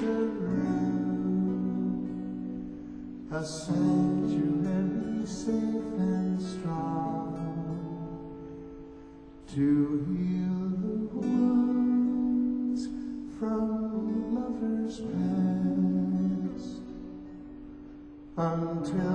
room, a sanctuary safe and strong, to heal the wounds from lovers past, until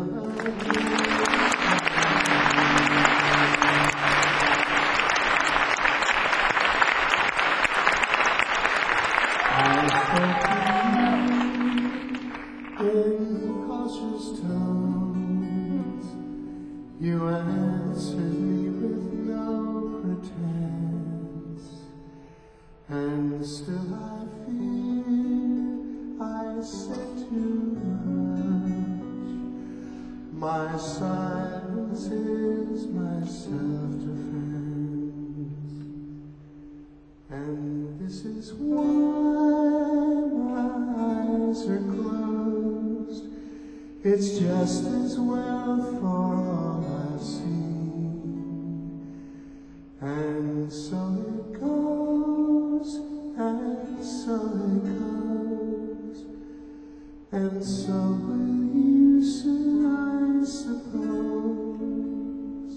in cautious tones, you answered me with no pretense, and still I fear I said too much. My silence is my self-defense, and this is why my eyes are closed. It's just as well for all I've seen. And so it goes, and so it goes, and so will you soon, I suppose.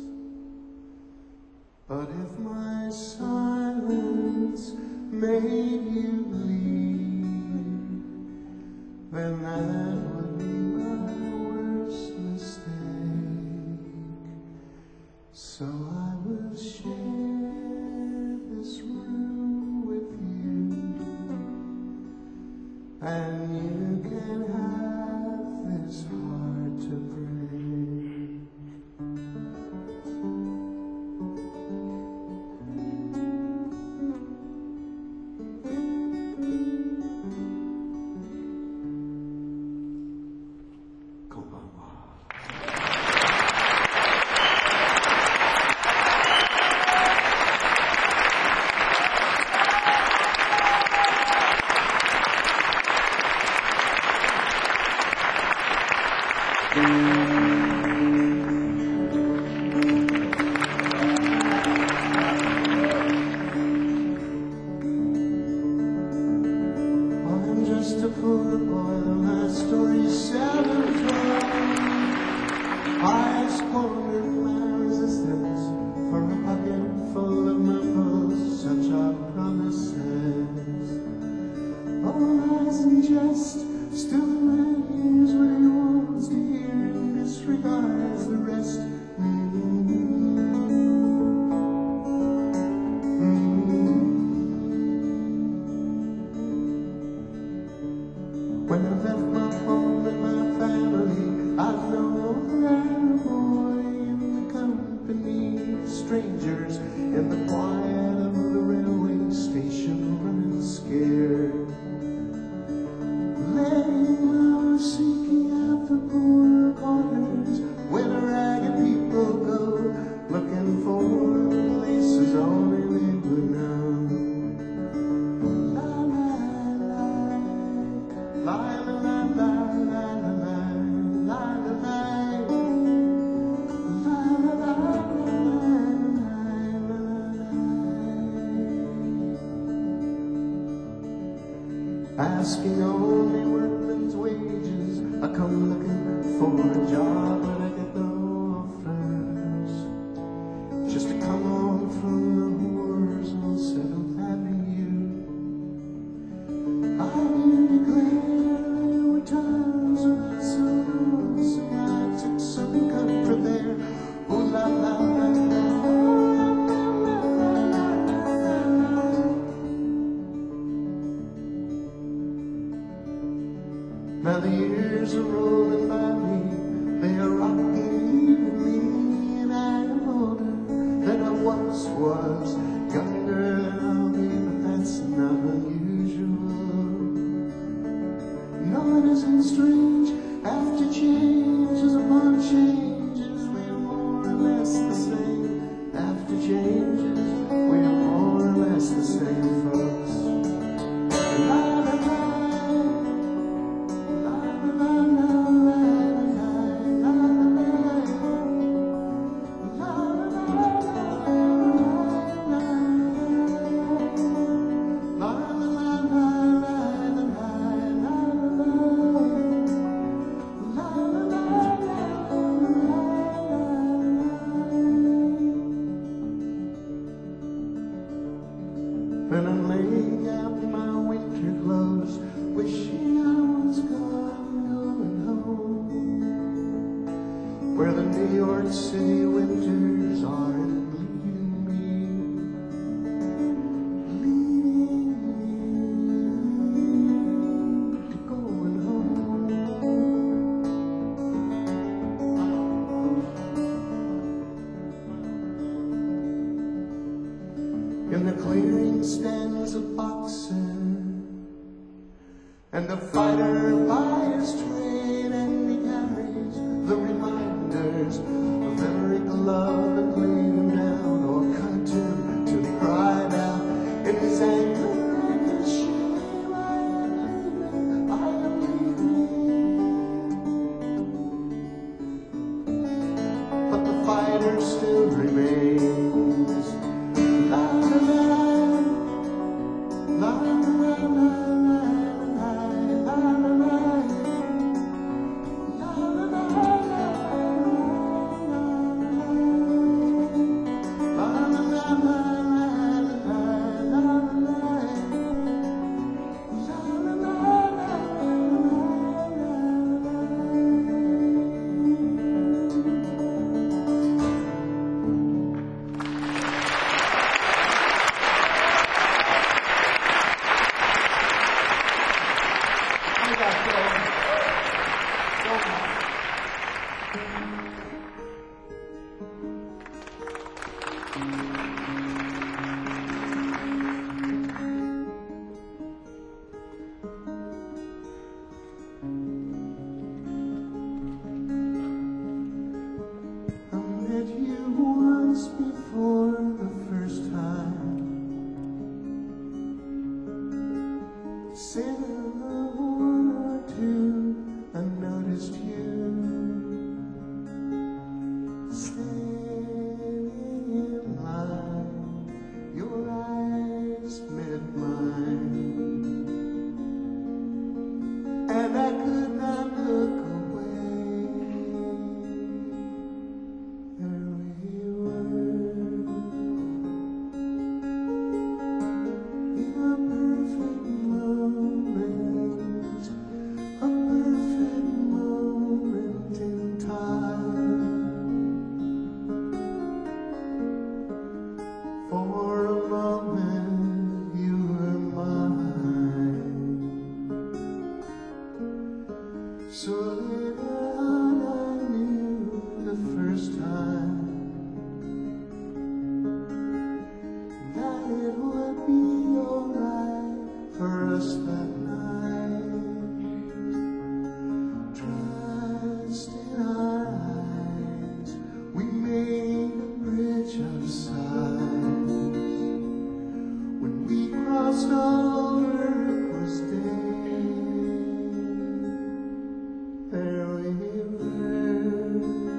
But if my silence made you leave, then that would be my worst mistake. So I will share this room with you, and you can have this heart to break. I'm just a poor boy, though my story's seldom told. I squandered my resistance for a pocket full of miracles, such are promises. All lies and jest, still the man hears what he wants to hear and disregards the rest. When I left my home and my family, I've known that boy in the company of strangers, in the quiet of the railway station, running scared, laying low, seeking out the poor corners where the ragged people go, looking for places only they would know. Asking only workman's wages, I come looking for a job, but I get no offers. Just to come on from the wars on 7th Avenue. I do declare there were times when I saw lost, and I took some comfort there. Ooh la la la la. Now the years are rolling by me, they are rocking evenly, and I am older than I once was, younger than I'll be, but that's not unusual. No, it isn't strange, after changes upon changes, we are more or less the same. After changes, we are more or less the same, folks. where the New York City winters are leading me to going home. In the clearing stands a boxer, and the fighter by his trade, and he carries the reminders of every glove that laid him down or cut him till he cried out in his anger and his shame, I am leaving. But the fighter still remains. La la la la la la la. Before the first time, said a one or two, I noticed you standing in line, your eyes met mine, and I could not look away. For a moment you were mine, so later on I knew the first time that it would be alright for us that night. Trust in our eyes, we made a bridge of sight. Crossed over, it was day. There we were,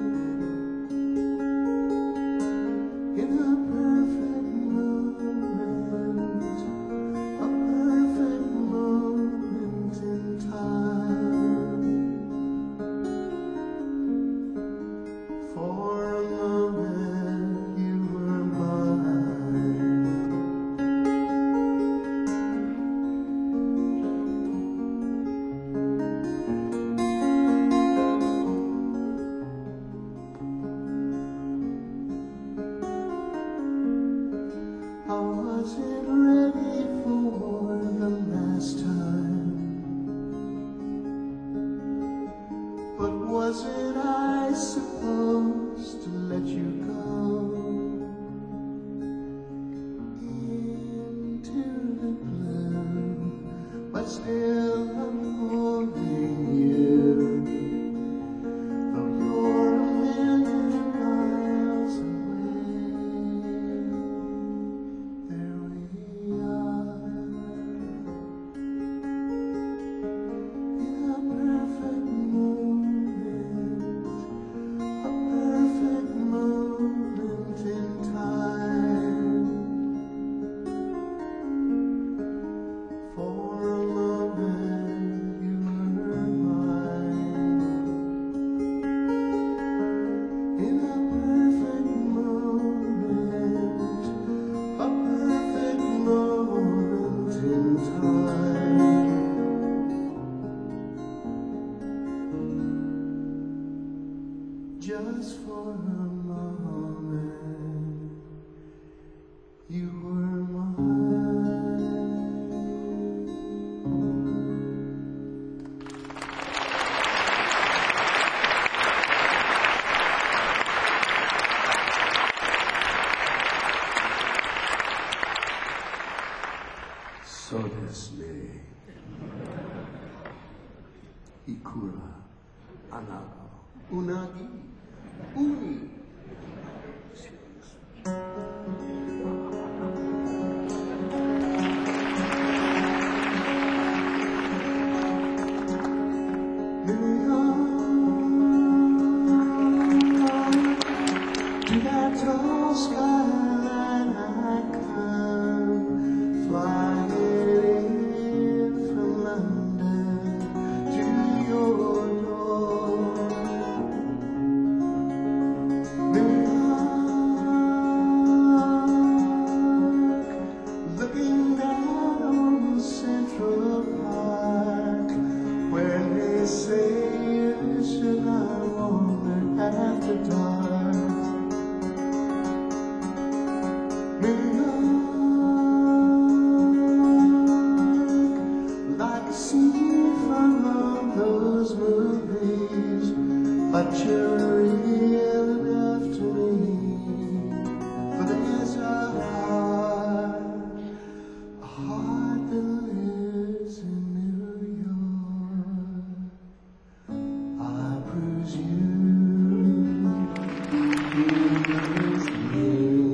in a perfect moment, a perfect moment in time. For a moment you were mine. I wasn't ready for the last time, but wasn't I supposed to let you go into the blue? But still I'm holding you, though you're a million miles away. For a moment you were just for a moment, you were mine. So desu ne. Ikura, anago, unagi, uni. To that tall skyline I come flying in from London to your door. New York, looking down on Central Park, where they say you should not wander after dark. New York, like a scene from all those movies, but you're real enough to me. For there's a heart that lives in New York. I bruise you, you bruise me.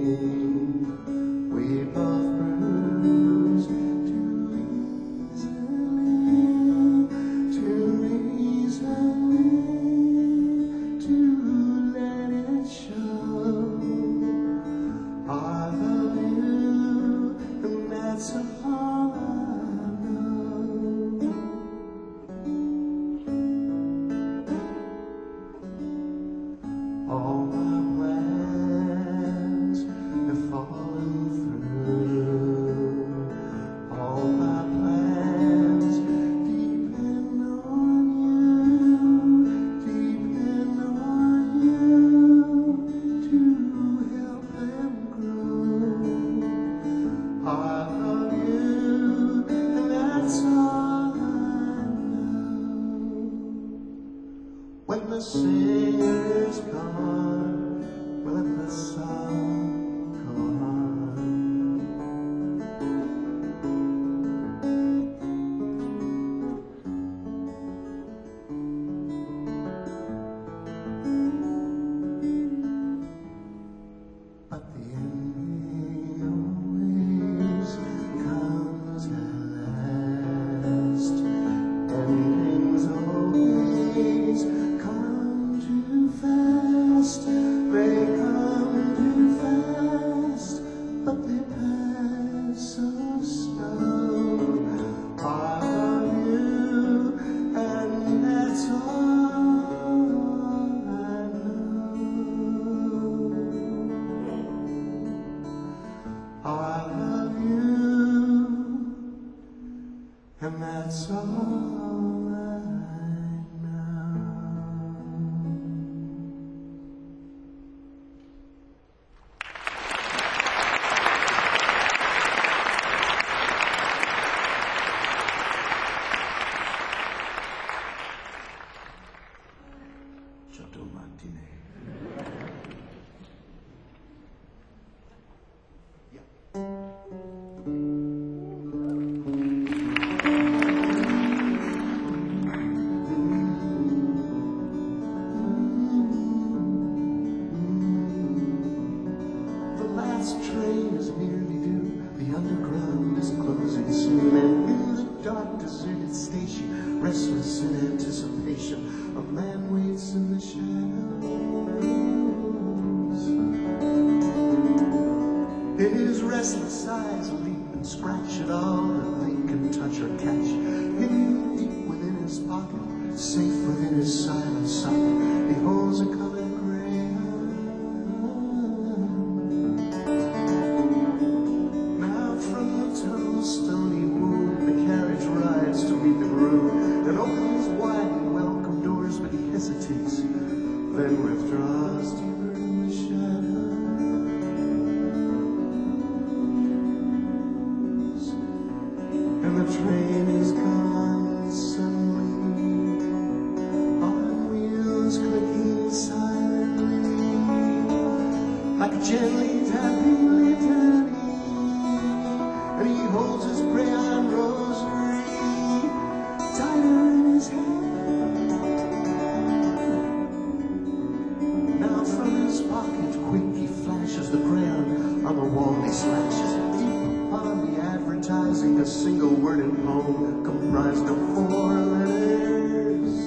We both bruise too easily to let it show. I love you, and that's all I know. All my plans have fallen through. All my plans depend on you to help them grow. I love you, and that's all I know. When the singer is gone, will the song go on? But the ending always comes at last. Endings always come too fast. They come too fast, but they pass so slow. I love you, and that's all I know. I love you, and that's all I know. Giotto Martine. The last train is nearly due. The underground is closing soon, and in the dark, deserted station, restless in anticipation, a man waits in the shadows. His restless eyes leap and scratch at all that they can touch or catch. Hidden deep within his pocket, safe within his silent socket, he holds a colored crayon. Now from the tunnel's stony womb, the carriage rides to meet the groom, and opens wide and welcome doors, but he hesitates, then withdraws gently tapping litany, and he holds his crayon rosary tighter in his hand. Now from his pocket quick he flashes the crayon on the wall. He slashes deep upon the advertising, a single worded poem comprised of 4 letters.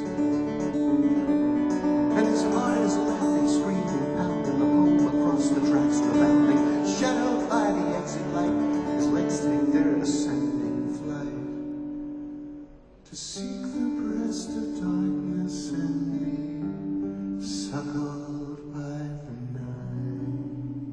And his heart is laughing, screaming, pounding the poem across the tracks, rebounding, shadowed by the exit light. His legs take their ascending flight to seek the breast of darkness and be suckled by the night.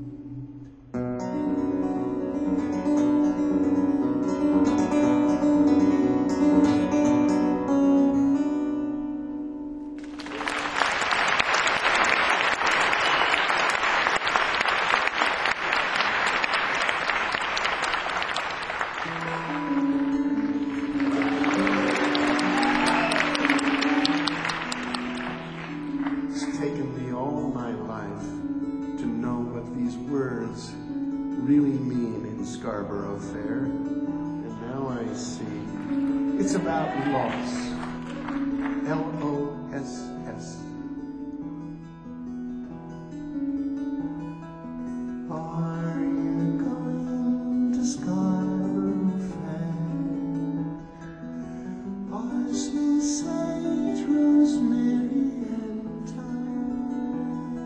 It's taken me all my life to know what these words really mean in Scarborough Fair, and now I see it's about loss. L-O-S-S. Are you going to Scarborough Fair? Parsley, sage, rosemary, and thyme.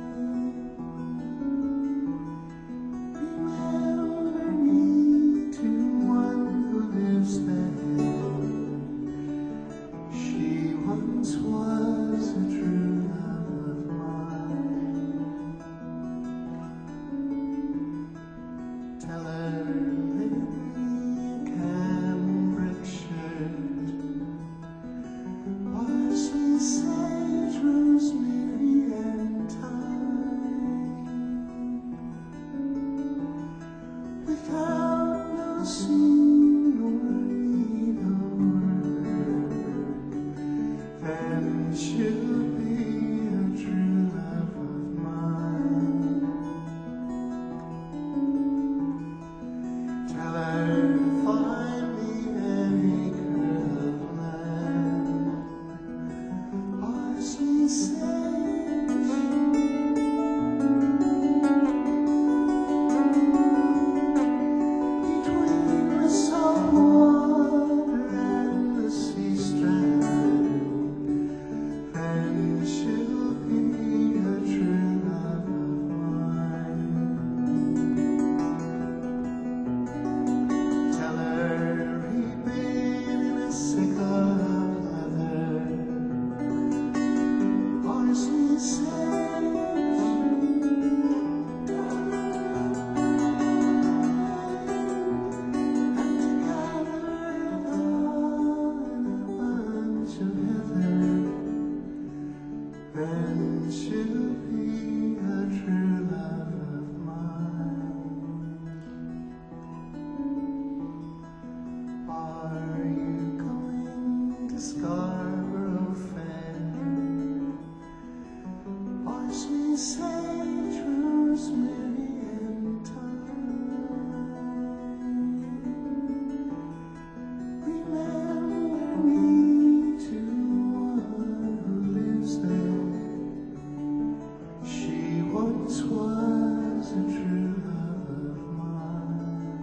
Remember me to one who lives there. She once was a true love of mine. Tell her maybe a cambric shirt, parsley, sage, rosemary, and thyme. Without no scene or need of word, then she'll be a true love of mine. Tell her to find me an acre of land, parsley, sage, between the salt water and the sea strand, and she'll be a true love of mine. Tell her he'd been in a sickle of leather, parsley, sage, and together it all in a bunch of heather, then she'll be a true love of mine. Are you going to Scarborough Fair? Parsley, sage, rosemary, and thyme. Remember me to one who lives there. She once was a true love of mine.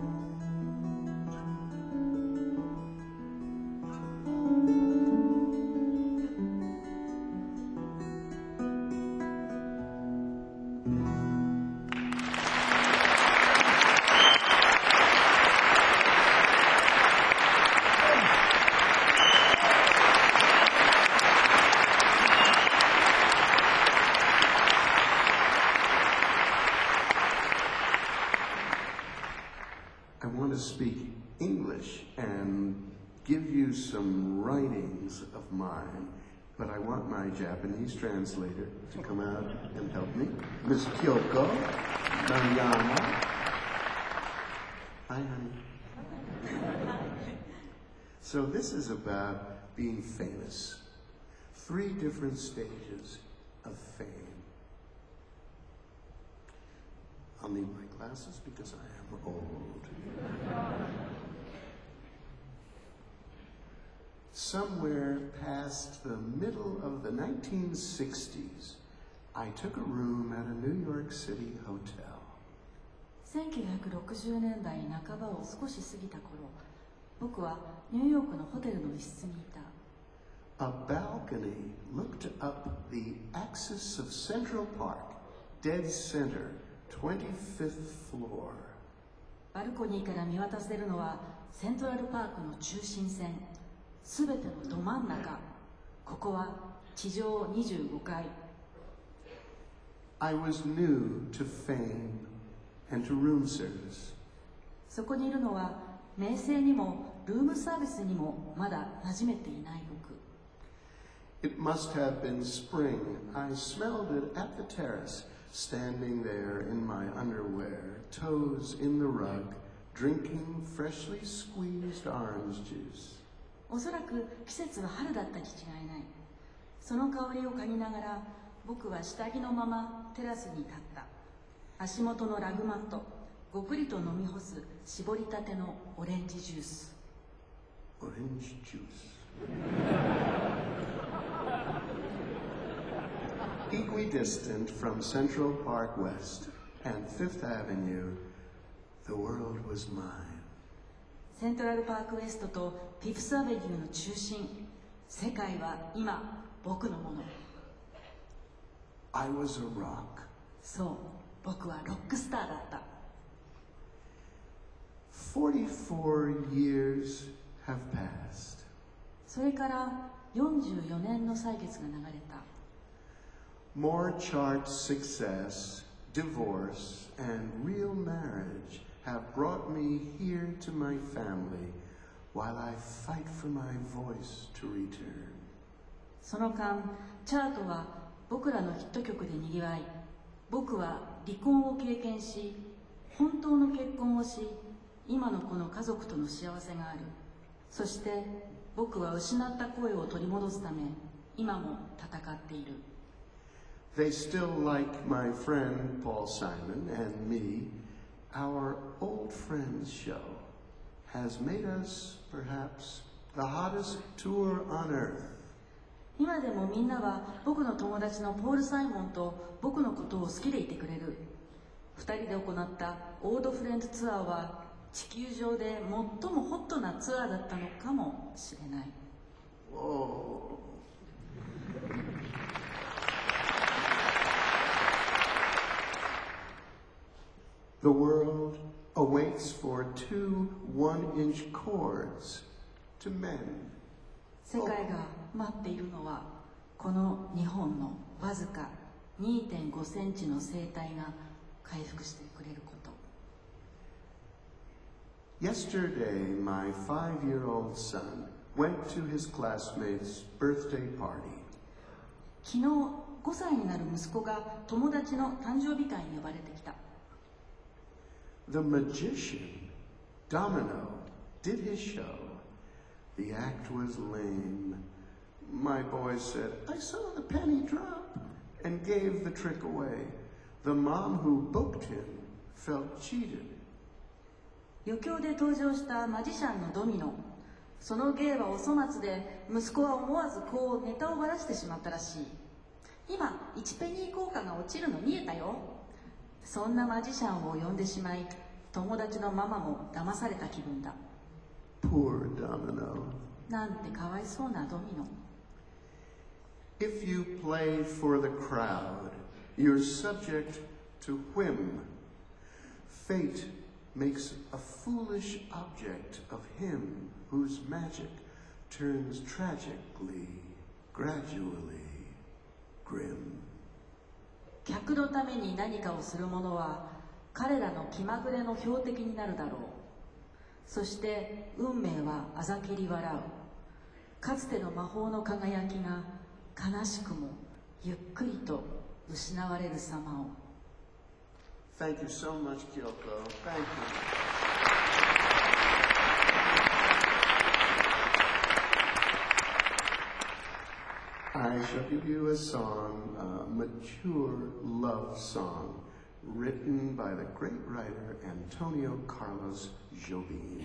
I want to speak English and give you some writings of mine, but I want my Japanese translator to come out and help me. Miss Kyoko Narayama. Hi, honey. So this is about being famous. 3 different stages of fame. I'll need my glasses because I am old. Somewhere past the middle of the 1960s, I took a room at a New York City hotel. 1960年代半ばを少し過ぎた頃、僕はニューヨークのホテルの一室にいた。 A balcony looked up the axis of Central Park, dead center, 25th floor. バルコニーから見渡せるのはセントラルパークの中心線、すべてのど真ん中。ここは地上25階。 I was new to fame and to room service. そこにいるのは名声にもルームサービスにもまだ馴染めていない僕。 It must have been spring. I smelled it at the terrace, standing there in my underwear, toes in the rug, drinking freshly squeezed orange juice. おそらく季節は春だったに違いない。その香りを嗅ぎながら僕は下着のままテラスに立った。足元のラグマット、ごくりと飲み干す絞りたてのオレンジジュース。 Orange juice. Equidistant from Central Park West and Fifth Avenue, the world was mine. セントラルパークウエストとフィフスアベニューの中心、世界は今僕のもの。 I was a rock. そう、僕はロックスターだった。 44 years have passed. それから44年の歳月が流れた。 More chart success, divorce, and real marriage have brought me here to my family while I fight for my voice to return. その間、チャートは僕らのヒット曲でにぎわい、僕は離婚を経験し、本当の結婚をし、今のこの家族との幸せがある。そして僕は失った声を取り戻すため、今も戦っている。 They still like my friend Paul Simon and me. Our old friends show has made us perhaps the hottest tour on earth. 今でもみんなは僕の友達のポール・サイモンと僕のことを好きでいてくれる。2人で行ったオールドフレンズツアーは地球上で最もホットなツアーだったのかもしれない。 Whoa. The world awaits for 2 one-inch cords to mend. 世界が待っているのはこの2本のわずか 2.5 センチの声帯が回復してくれること。 Yesterday, my 5-year-old son went to his classmate's birthday party. 昨日5歳になる息子が友達の誕生日会に呼ばれてきた。 The magician, Domino, did his show. The act was lame. My boy said, I saw the penny drop, and gave the trick away. The mom who booked him felt cheated. 余興で登場したマジシャンのドミノ。その芸はお粗末で、息子は思わずこうネタをばらしてしまったらしい。今、1ペニー効果が落ちるの見えたよ。そんなマジシャンを呼んでしまい、友達のママも騙された気分だ。 Poor Domino. なんてかわいそうなドミノ。 If you play for the crowd, you're subject to whim. Fate makes a foolish object of him whose magic turns tragically, gradually grim. 客のために何かをする者は彼らの気まぐれの標的になるだろう。そして運命はあざけり笑う。かつての魔法の輝きが悲しくもゆっくりと失われる様を。 Thank you so much, Kyoko. Thank you. I shall give you a song, a mature love song written by the great writer Antonio Carlos Jobim.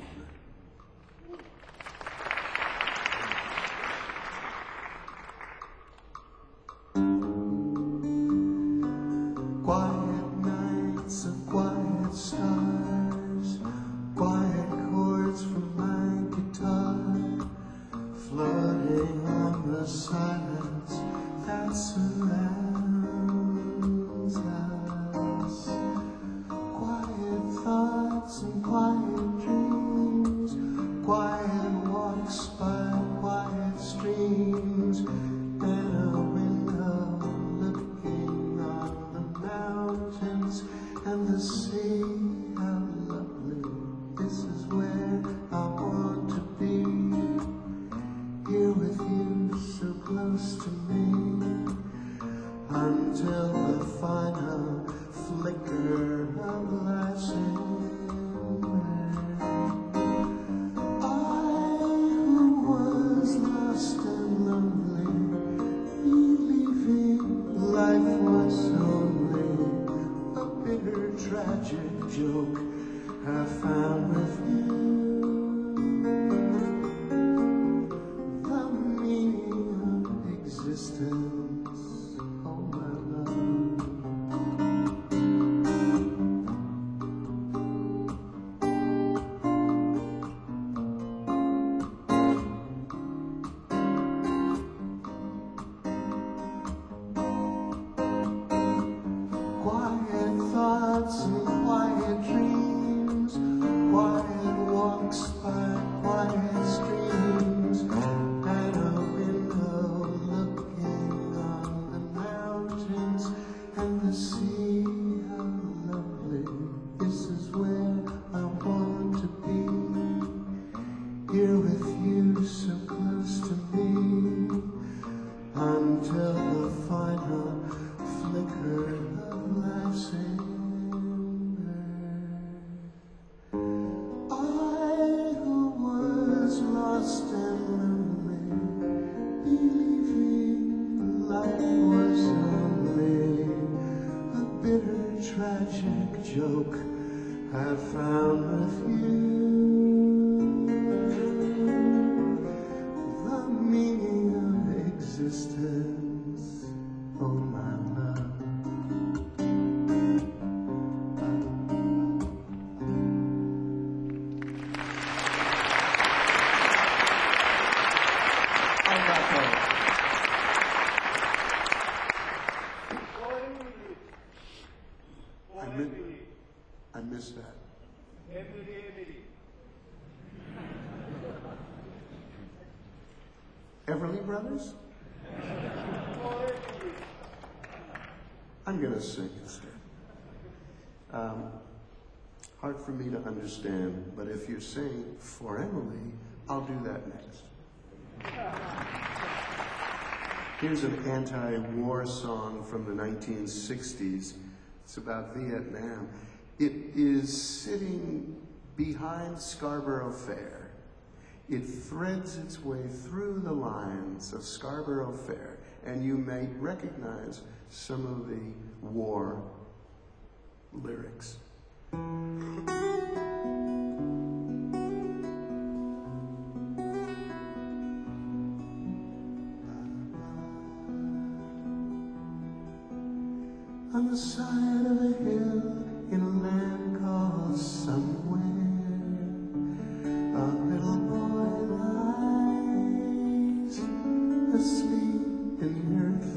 Quiet nights of quiet stars, quiet chords from my guitar, floating on the silence that surrounds us. Quiet thoughts and quiet dreams, quiet walks by quiet streams, and a window looking on the mountains and the sea. How lovely, this is where I want to be, here with you so close to me, until the final flicker of life's ember. I who was lost and lonely, believing life was only a bitter tragic joke, I found with you the meaning of existence, oh my love. Quiet thoughts and quiet dreams, quiet walks by quiet streams, and a window looking on the mountains and the sea. How lovely, this is where I want to be, here with you so close to me, until the final flicker of life's ember. I who was lost and lonely, believing life was only a bitter tragic joke, I found with you the meaning of existence, oh my love. I missed that. Everly Brothers? I'm going to sing instead. Hard for me to understand, but if you sing For Emily, I'll do that next. Here's an anti-war song from the 1960s. It's about Vietnam. It is sitting behind Scarborough Fair. It threads its way through the lines of Scarborough Fair, and you may recognize some of the war lyrics. On the side of a hill in a land called somewhere, a little boy lies asleep in the earth,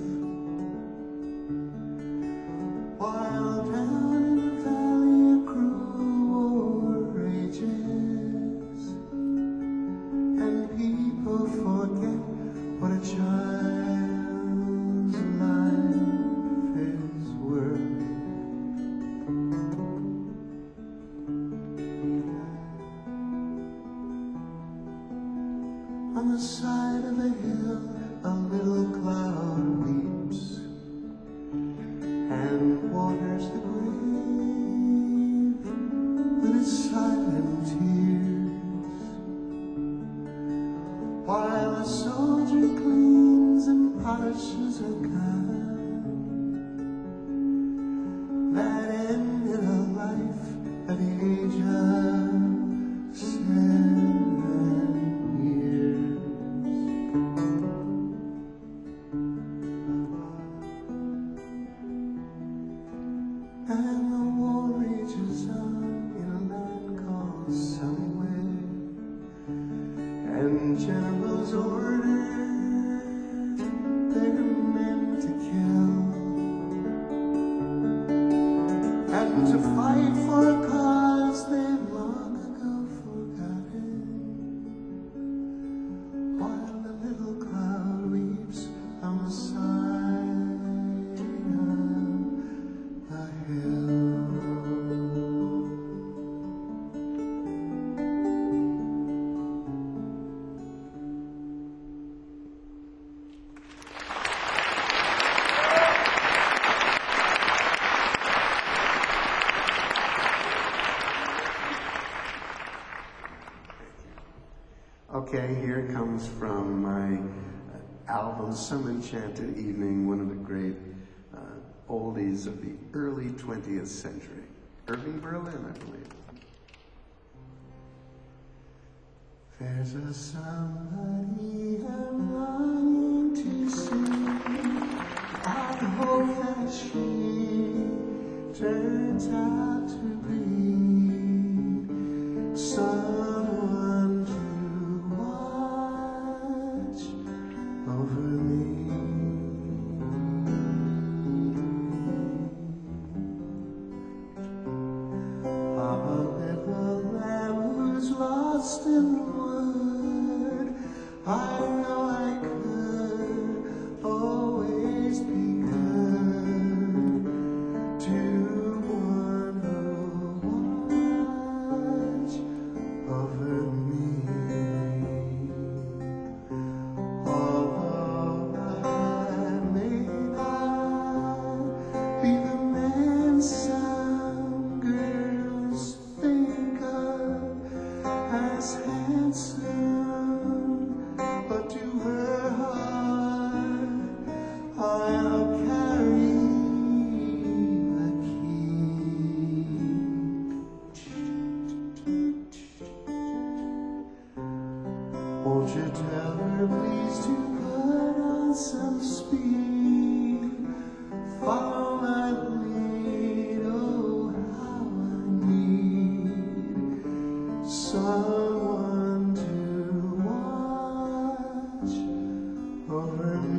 while down in the valley a cruel war rages, and people forget what a child's life is worth. On the side of a hill, a little cloud to fight for a cause they've long ago forgotten, while the little cloud weeps on the side of the hill. Okay, here it comes from my album, Some Enchanted Evening, one of the great oldies of the early 20th century. Irving Berlin, I believe. There's a somebody I'm longing to see. I hope that she turns out to be someone to watch over me. A little lamb who's lost in the wood. I know I could always be good to one who watch over me. Although I may not be the man some girls think of as handsome, but to her heart I'll carry the key. Won't you tell her please to put on some speed? Follow my lead, oh how I need someone to watch over me.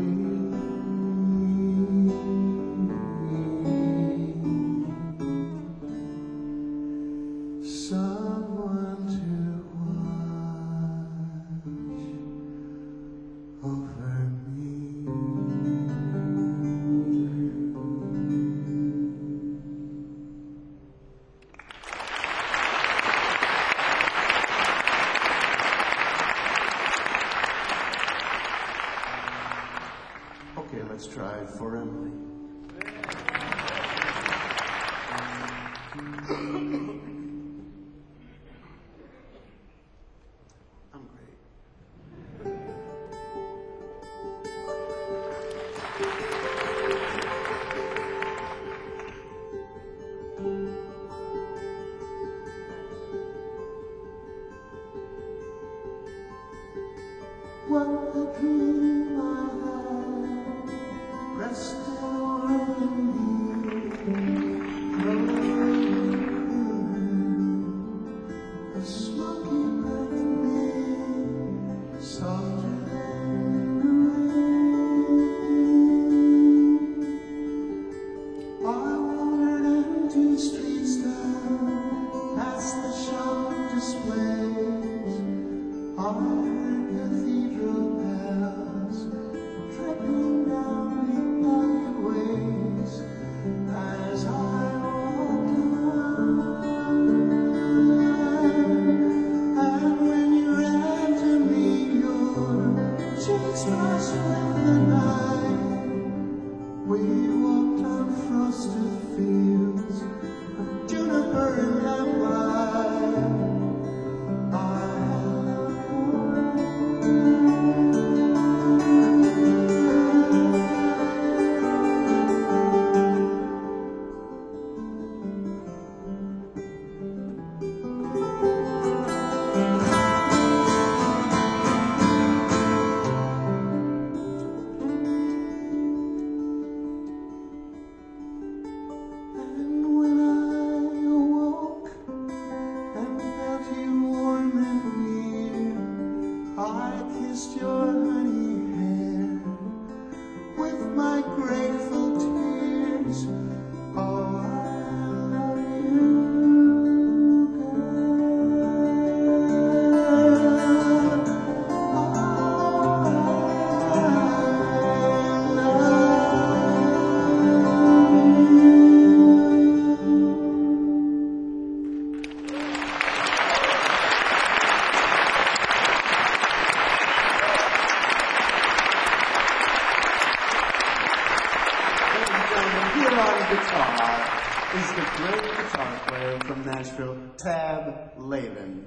Someone to watch over me. Okay, let's try it for Emily. I'm great. What a dream I had, resting on me, a smoky burning, softer than the rain. guitar is the great guitar player from Nashville, Tab Levin.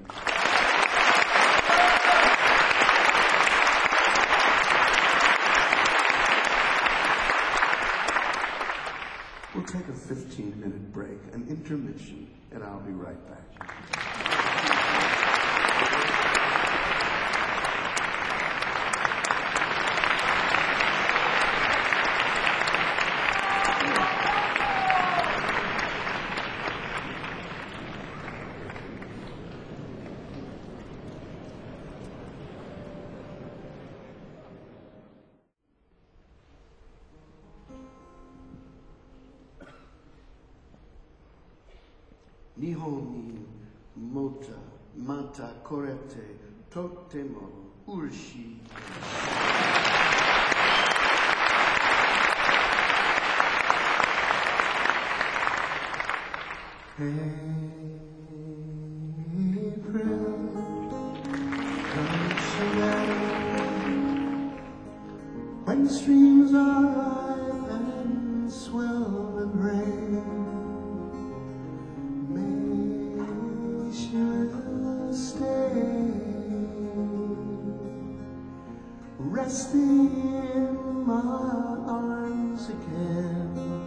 We'll take a 15-minute break, an intermission, and I'll be right back. Nihon ni mota mata korete totemo urshi. When streams are ripe and swell with rain, may she will stay, resting in my arms again.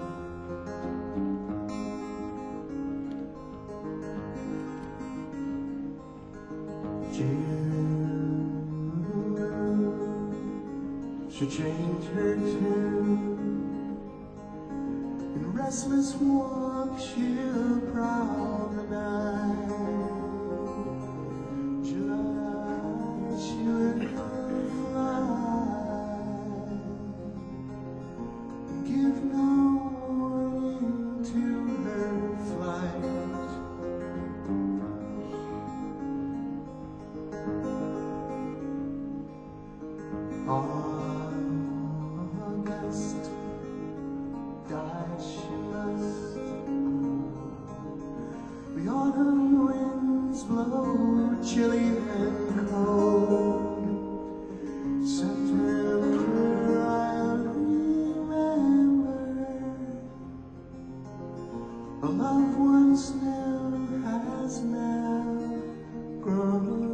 She'll change her tune. In restless walk she'll promenade. July she will fly, give no warning to her flight. August died she must. The autumn winds blow chilly and cold. September I'll remember. A love once new has now grown old.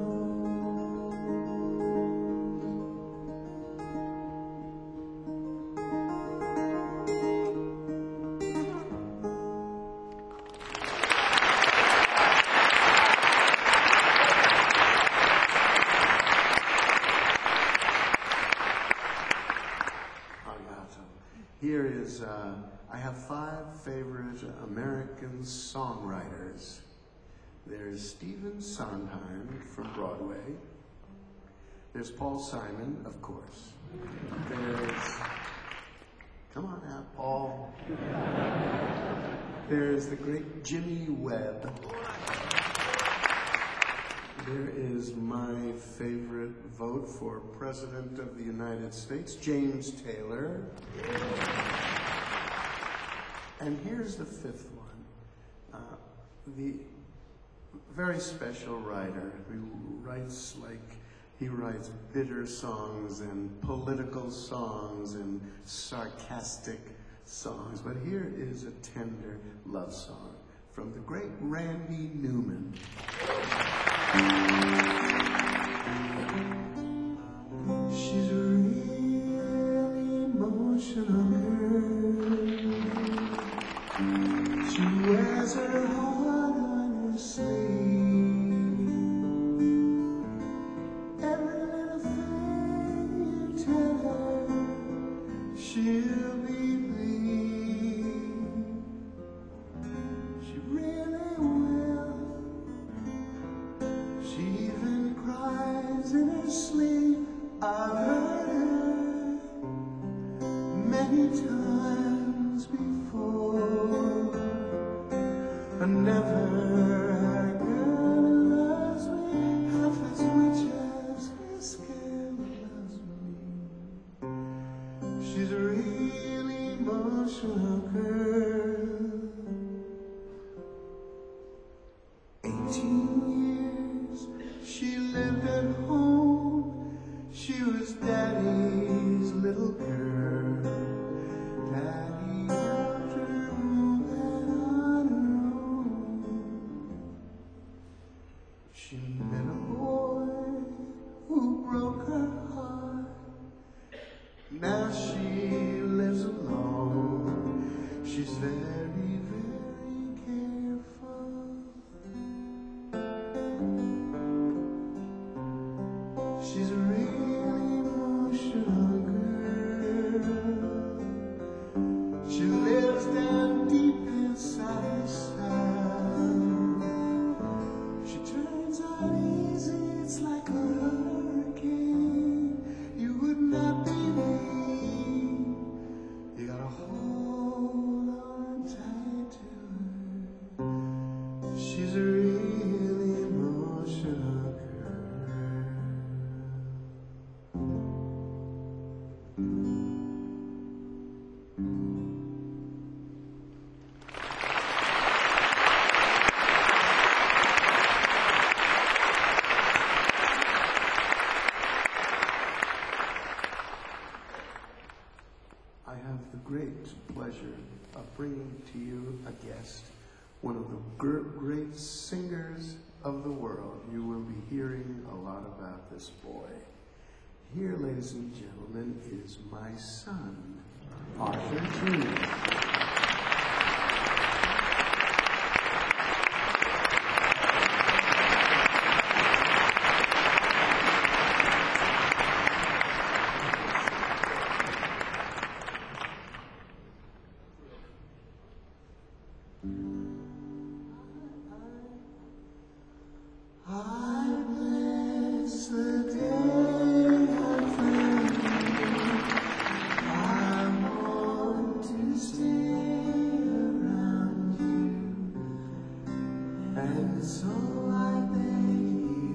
Here is, I have 5 favorite American songwriters. There's Stephen Sondheim from Broadway. There's Paul Simon, of course. There's, come on out, Paul. There's the great Jimmy Webb. There is my favorite vote for President of the United States, James Taylor. And here's the 5th one, the very special writer who writes he writes bitter songs and political songs and sarcastic songs. But here is a tender love song from the great Randy Newman. She's a really emotional girl. She wears her heart on her sleeve. Every little thing you tell her, she'll believe. She really will. She even cries in her sleep. I've heard her many times before. I never had a girl who loves me half as much as this girl loves me. She's a really emotional girl. 18 years she lived at home. She was Daddy's little girl. Daddy loved her Now she lives alone. She's very, very careful. She's a really emotional girl. She lives down deep inside herself. She turns out easy, it's like a hurricane. You would not believe. You gotta hold on tight to her. She's a really emotional girl. I have the great pleasure of bringing to you a guest, one of the great singers of the world. You will be hearing a lot about this boy. Here, ladies and gentlemen, is my son, Arthur Jr. I bless the day I found you. I want to stay around you, and so I beg you,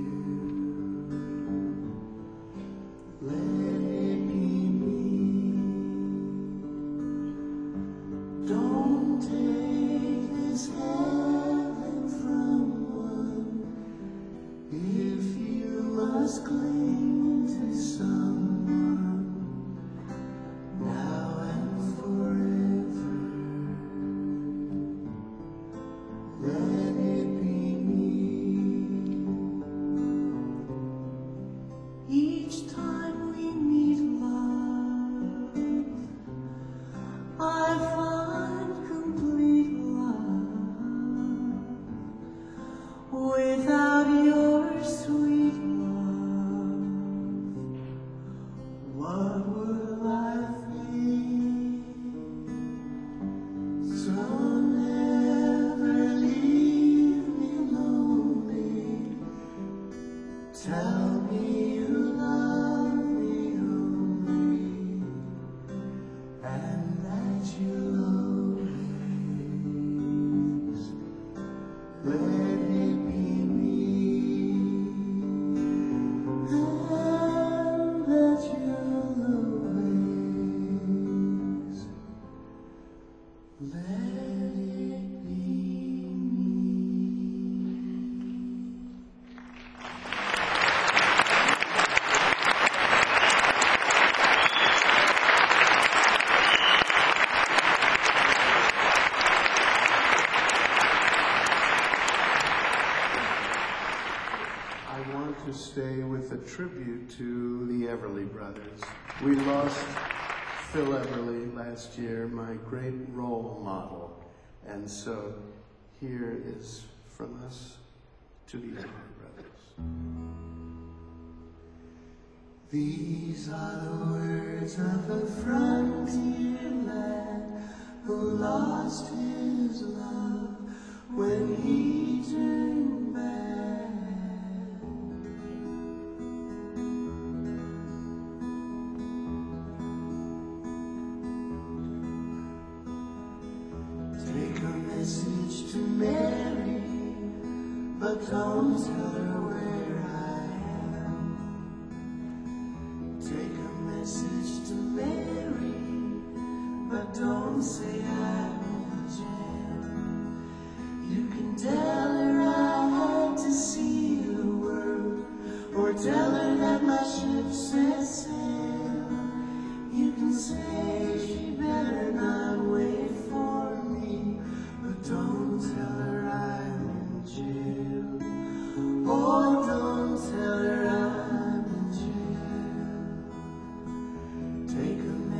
let it be me. Don't take this heaven from one. If you must cling to someone now and forever, let it be me. Each time we meet love, I find complete love. Without your sweet love, what would life be? So never leave me lonely. Tell me you love me only, and that you'll always let it be me, and that you'll always let it be me. I want to stay with a tribute to the Everly Brothers. We lost Phil Everly last year, my great role model. And so here is from us to the Everly Brothers. These are the words of a frontier lad who lost his love when he turned back. Take a message to Mary, but don't tell her where I am. Take a message to Mary, but don't say I'm a jam. You can tell her I had to see the world, or tell her that my ship set sail. You can say she better not wait for me, but don't tell her I'm in jail. Oh, don't tell her I'm in jail. Take a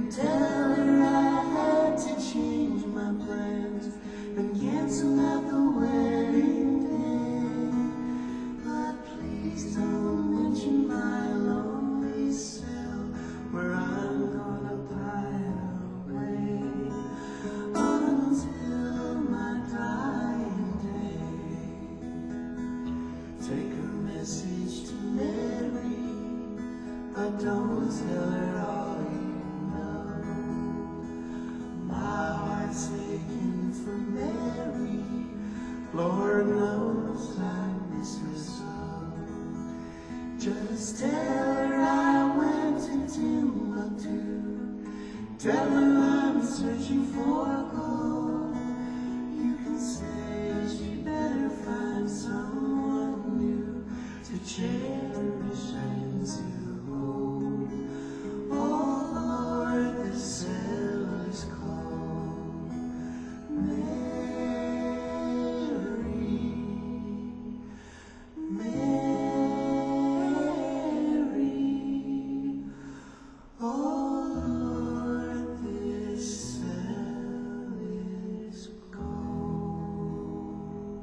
tell her I had to change my plans and cancel out the wedding day. But please don't mention my lonely cell where I'm gonna pine away until my dying day. Take a message to Mary, but don't tell her all you know. My heart's aching for Mary, Lord knows I miss her so. Just tell her I went to Timbuktu, tell her I'm searching for gold. You can say she better find someone new to cherish and to hold. Oh Lord, the cell is cold. Mary, Mary, oh Lord, this cell is cold.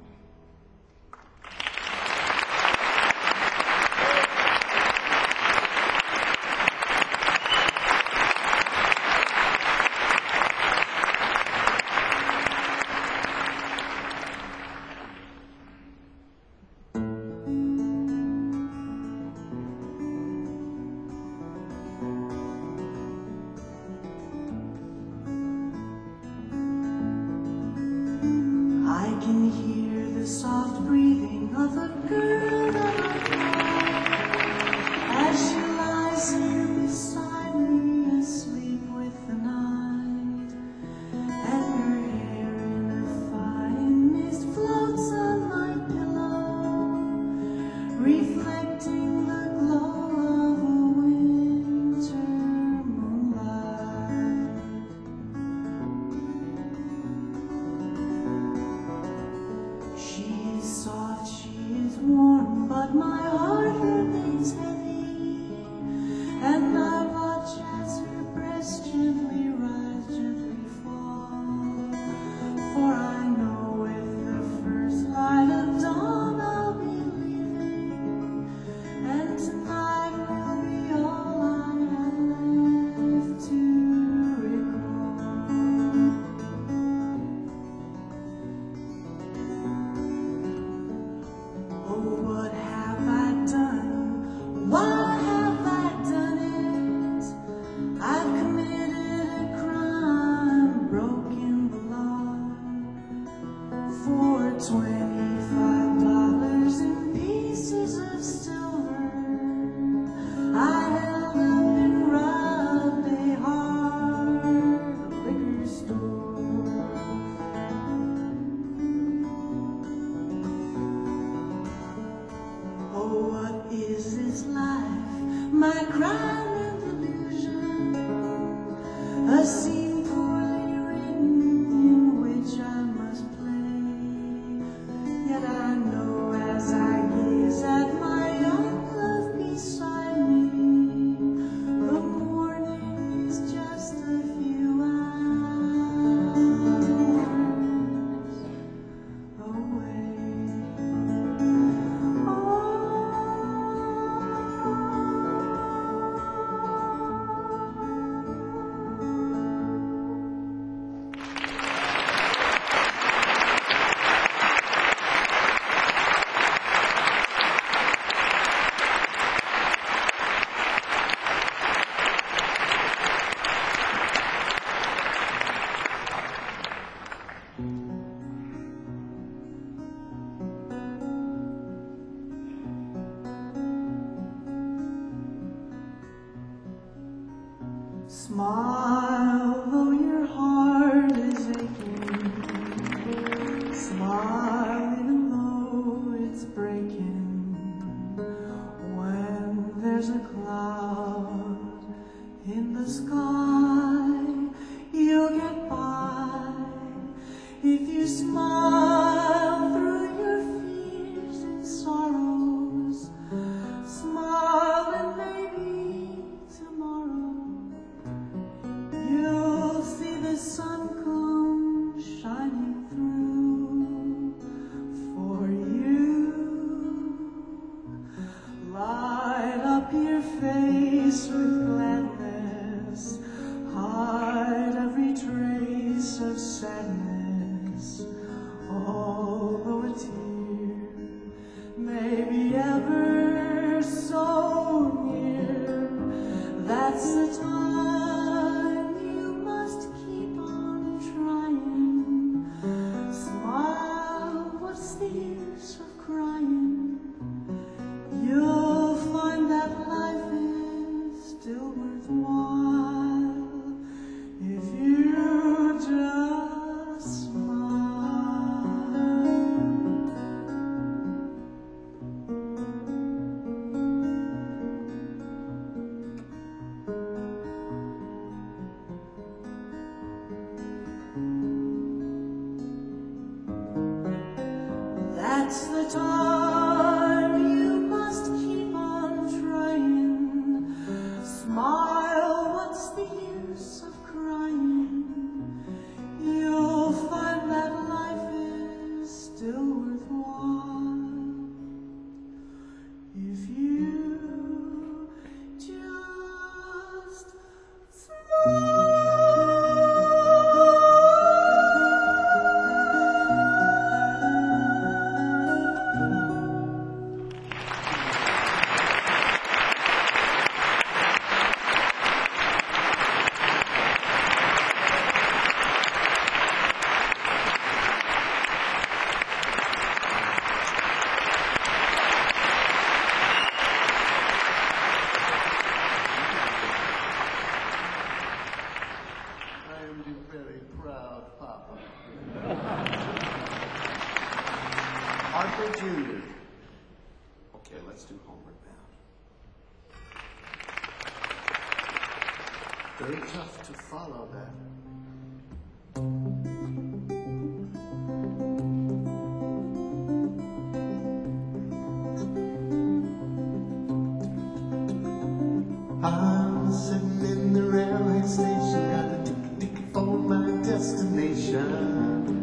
I can hear the soft breathing of a girl that I love as she lies here beside me, asleep with the night, and her hair in a fine mist floats on my pillow, reflecting the glow of a winter moonlight. She is soft, she is warm, but my heart remains heavy, and I watch as her breast gently rise, gently fall. For I know with the first light of dawn I'll be leaving, and tonight will be all I have left to recall. Oh, what have I done? Why have I done it? I've committed a crime, broken the law. For $25 in pieces of silver, I held up and robbed a hard liquor store. Oh, what is this life? My crime and delusion, a scene poorly written in which I must play. Yet I know as I gaze at my young love beside me, the morning is just a few hours away. Smile, though your heart is aching. Smile, even though it's breaking. When there's a cloud in the sky, you'll get by if you smile through your fears and sorrows. Smile, and maybe tomorrow That's the time you must keep on trying. Smile, what's the use of crying? You'll find that life is still worthwhile if you just smile. That's the time you must keep on trying. Smile, what's the use of crying? You'll find that life is still worthwhile if you just smile. I am the very proud papa. Arthur Jr. Okay, let's do Homeward Bound. Very tough to follow that. I'm sitting in the railway station, got a ticket for my destination.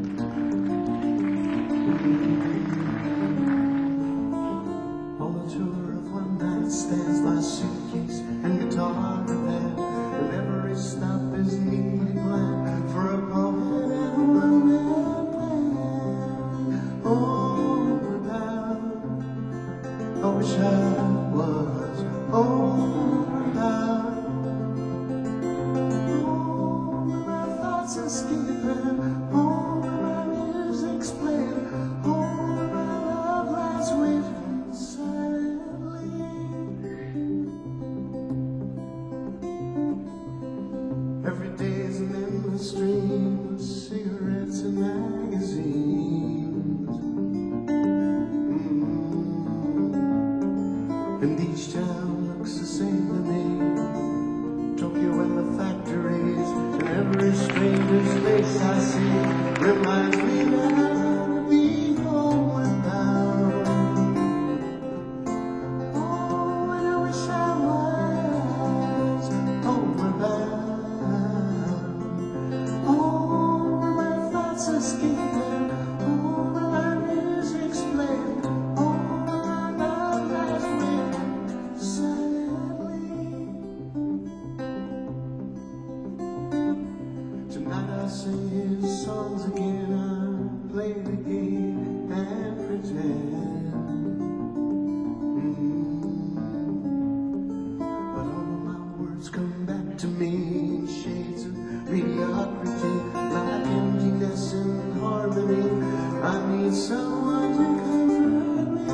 On a tour of one night stands, my suitcase and guitar in hand. But every stop is needed land for a poet and a one-man band. Homeward bound, I wish I was homeward bound. Home where my thoughts escaping, home where my music's playing, home where my love lies waiting silently. Every day's an endless stream of cigarettes and magazines. And each town looks the same to me. Tokyo and the factories, and every stranger's face I see reminds me that I'll be homeward bound. Oh, and I wish I was homeward bound. Oh, where my thoughts escaping, oh, where my music's playing, oh, where my love lies waiting silently. Tonight I'll sing his songs again, I'll play the game and pretend. But all of my words come back to me in shades of mediocrity, like emptiness and harmony. I need someone to comfort me.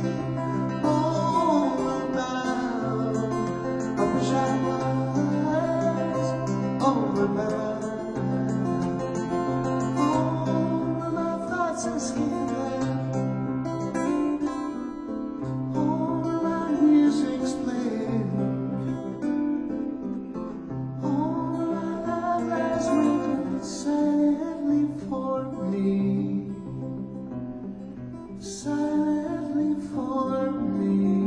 Homeward bound, I wish I was homeward bound. Home where my thoughts escaping, home where my music's playing, home where my love lies waiting silently for me, silently for me.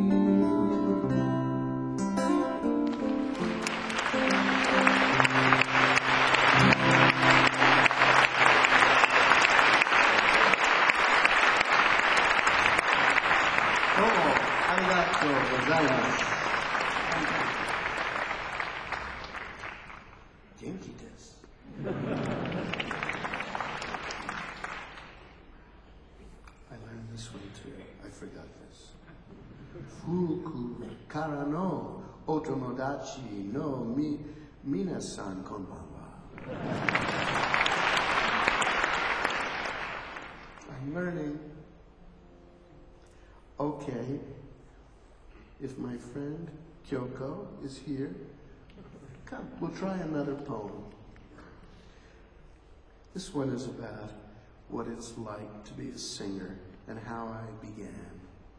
Arigatou gozaimasu. Genki desu. I learned this one too. I forgot this. Fuku kara no Otomodachi no minasan konbanwa. I'm learning. Okay, if my friend Kyoko is here, come, we'll try another poem. This one is about what it's like to be a singer and how I began.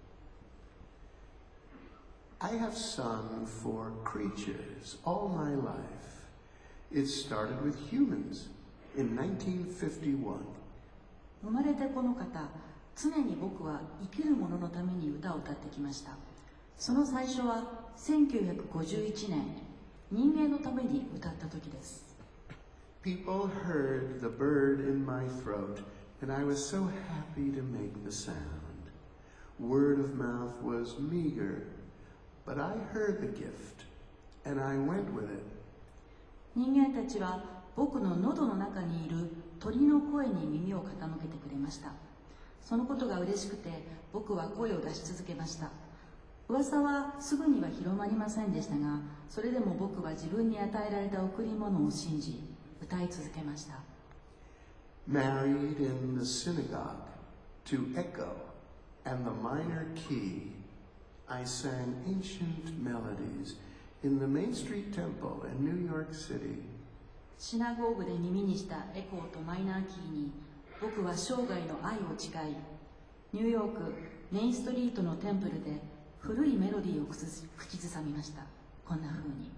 I have sung for creatures all my life. It started with humans in 1951. 生まれてこの方、常に僕は生きる者のために歌を歌ってきました。その最初は1951年、人間のために歌った時です。 People heard the bird in my throat, and I was so happy to make the sound. Word of mouth was meager, but I heard the gift, and I went with it. 人間たちは僕の喉の中にいる鳥の声に耳を傾けてくれました。そのことが嬉しくて僕は声を出し続けました。噂はすぐには広まりませんでしたが、それでも僕は自分に与えられた贈り物を信じ、歌い続けました。 Married in the synagogue to echo and the minor key, I sang ancient melodies in the Main Street Temple in New York City. シナゴーグで耳にしたエコーとマイナーキーに僕は生涯の愛を誓い、ニューヨークメインストリートのテンプルで古いメロディーを吹きずさみました。こんな風に。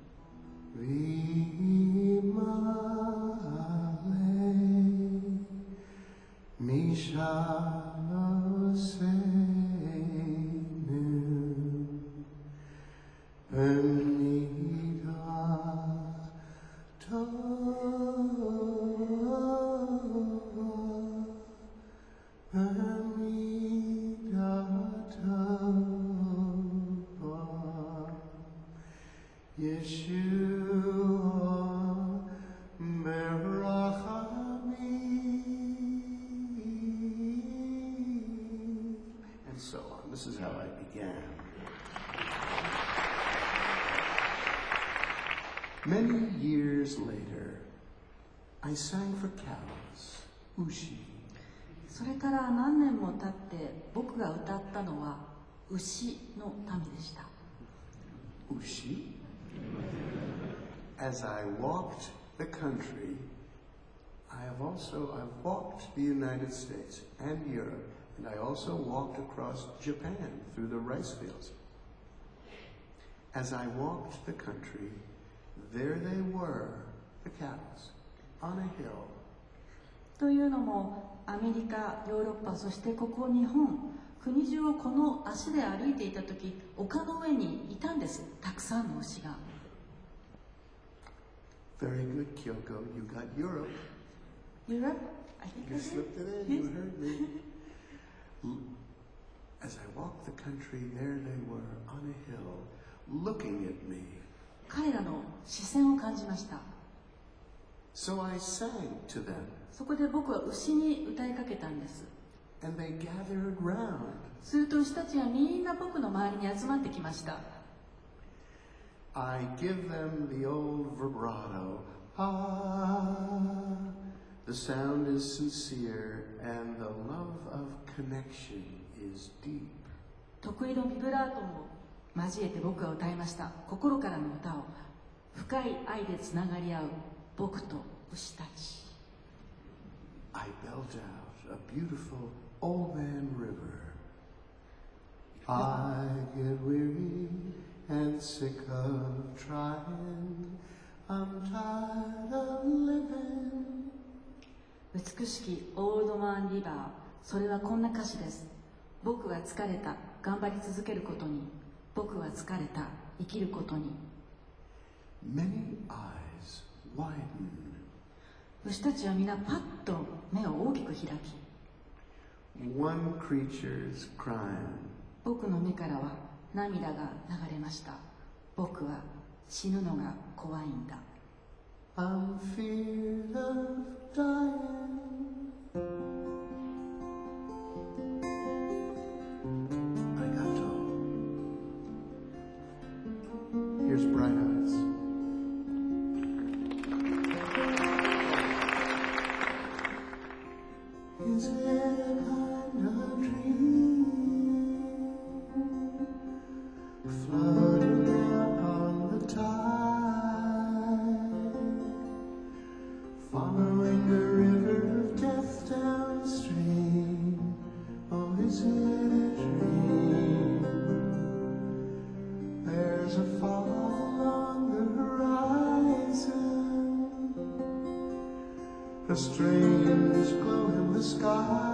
This is how I began. Many years later, I sang for cows, Ushi. それから何年も経って僕が歌ったのは牛の民でした。 Ushi? As I walked the country, I've walked the United States and Europe, and I also walked across Japan through the rice fields. As I walked the country, there they were, the cows, on a hill. というのも、アメリカ、ヨーロッパ、そしてここ日本、国中をこの足で歩いていたとき、丘の上にいたんです、たくさんの牛が。 Very good, Kyoko. You got Europe. Europe? I think You slipped it in. You heard me. As I walked the country, there they were on a hill, looking at me. 彼らの視線を感じました。 So I sang to them. そこで僕は牛に歌いかけたんです。 And they gathered round. すると牛たちはみんな僕の周りに集まってきました。 I give them the old vibrato. Ah, the sound is sincere and the love of connection is deep. 得意のビブラートも交えて僕は歌いました。心からの歌を。深い愛でつながり合う僕と牛たち。 I belt out a beautiful old man river. I get weary and sick of trying. I'm tired of living. 美しきオールドマンリバー。それはこんな歌詞です。僕は疲れた。頑張り続けることに。僕は疲れた。生きることに。 Many eyes widen. 牛たちは皆パッと目を大きく開き、 One creature's crying. 僕の目からは涙が流れました。僕は死ぬのが怖いんだ。 I'm feared of dying. Arigato. Here's A strange glow in the sky,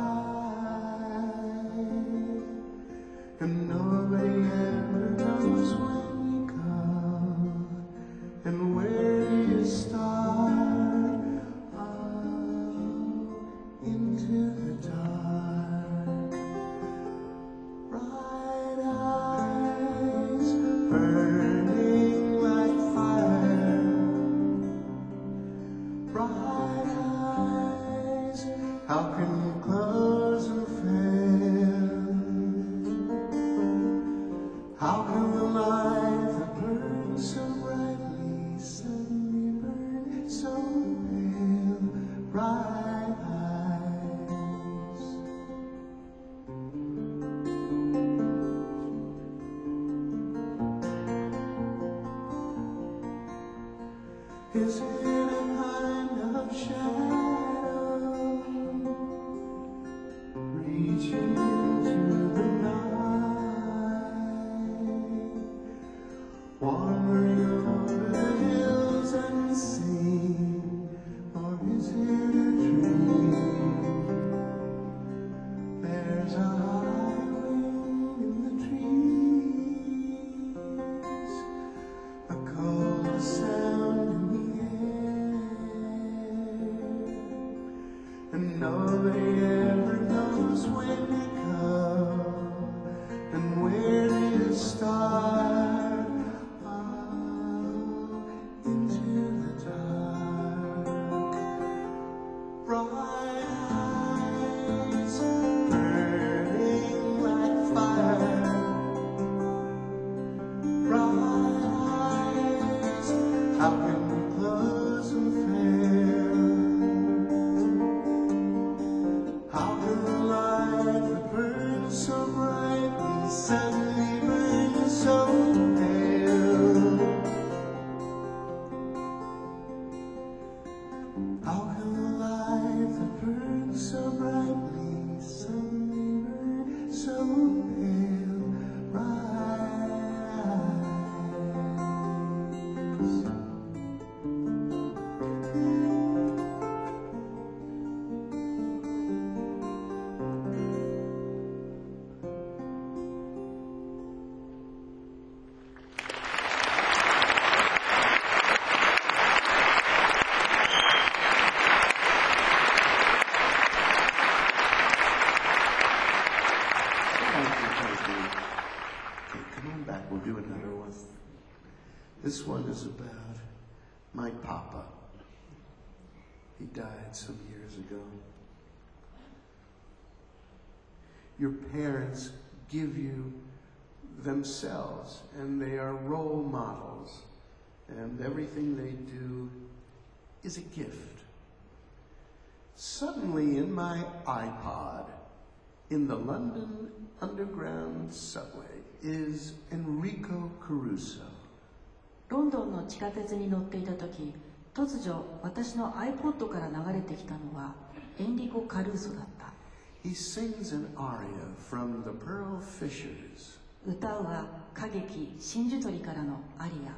and nobody ever knows when you come and where you start. Oh, into the dark, bright eyes burning like fire, bright eyes, how can you close and fail? How can the light that burns so brightly suddenly burn so pale? Bright eyes. Is it a kind of shadow reaching into the night, wandering over the hills unseen, or is it a dream? There's a highway in the trees, a cold sound in the air, and nobody ever knows when to come and where to start. Oh, into the dark, bright eyes burning like fire, bright eyes, how can we close and fail? How can the light that burns so brightly suddenly burn so pale? How can the light that burns so brightly suddenly burn so pale? Bright eyes. Okay, come on back, we'll do another one. This one is about my papa. He died some years ago. Your parents give you themselves, and they are role models, and everything they do is a gift. Suddenly in my iPod, in the London Underground subway, is Enrico Caruso. ロンドンの地下鉄に乗っていた時、突如私の iPod から流れてきたのはエンリコ・カルーソだった。 He sings an aria from the Pearl Fishers. 歌うは歌劇真珠鳥からのアリア。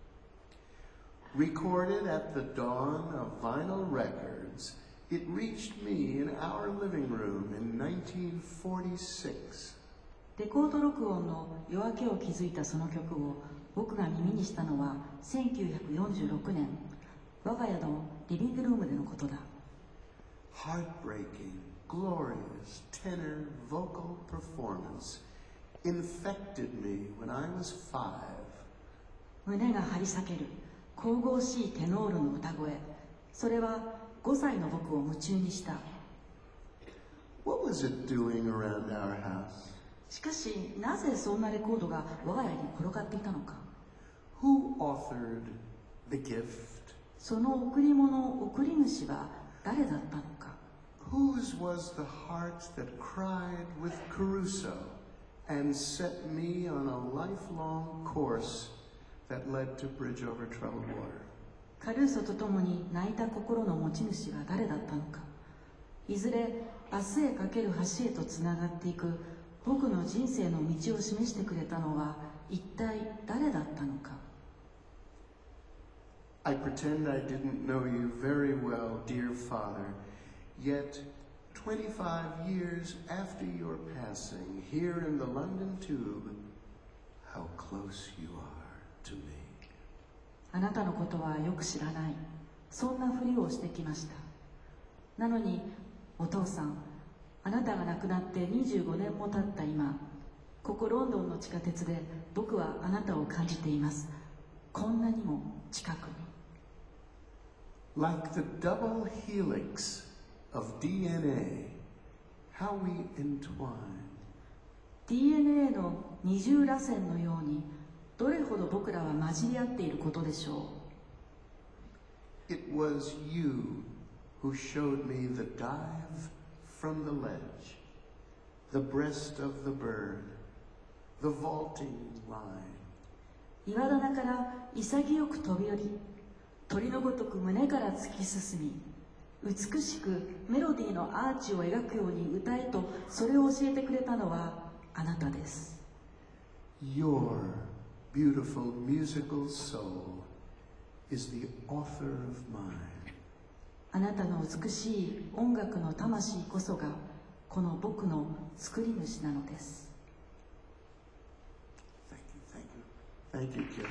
Recorded at the dawn of vinyl records, it reached me in our living room in 1946. レコード録音の夜明けを築いたその曲を僕が耳にしたのは1946年、我が家のリビングルームでのことだ。 Heartbreaking, glorious tenor vocal performance infected me when I was 5. 胸が張り裂ける神々しいテノールの歌声、それは5歳の僕を夢中にした。 What was it doing around our house? しかしなぜそんなレコードが我が家に転がっていたのか。 Who authored the gift? その贈り物、贈り主は誰だったのか。 Whose was the heart that cried with Caruso and set me on a lifelong course that led to Bridge Over Troubled Water? カルーソと共に泣いた心の持ち主は誰だったのか。いずれ明日へかける橋へとつながっていく僕の人生の道を示してくれたのは一体誰だったのか。 I pretend I didn't know you very well, dear Father, yet 25 years after your passing, here in the London Tube, how close you are to me. あなたのことはよく知らない。そんなふりをしてきました。なのに、お父さん、あなたが亡くなって25年も経った今、ここロンドンの地下鉄で僕はあなたを感じています。こんなにも近くに。 Like the double helix of DNA, how we entwine. DNA の二重らせんのように、どれほど僕らは混じり合っていることでしょう。It was you who showed me the dive from the ledge, the breast of the bird, the vaulting line. 岩棚から潔く飛び降り、鳥のごとく胸から突き進み、美しくメロディーのアーチを描くように歌えと、それを教えてくれたのはあなたです。 Your beautiful musical soul is the author of mine. あなたの美しい音楽の魂こそがこの僕の作り主なのです。 Thank you, Kid.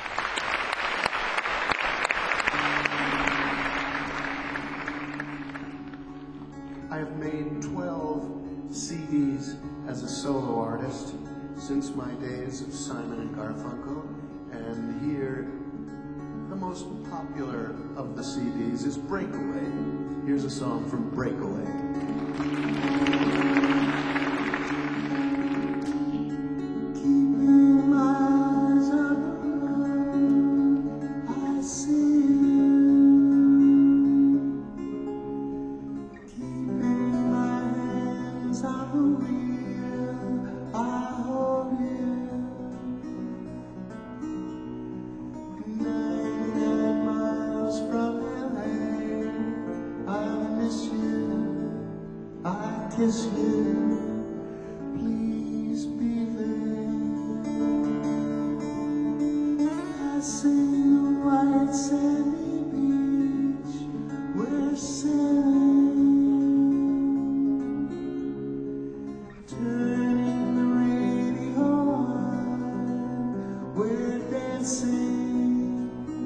I have made 12 CDs as a solo artist since my days of Simon and Garfunkel, and here the most popular of the CDs is Breakaway. Here's a song from Breakaway. Kiss you, please be there. Passing the white sandy beach, we're sailing, turning the radio on, we're dancing.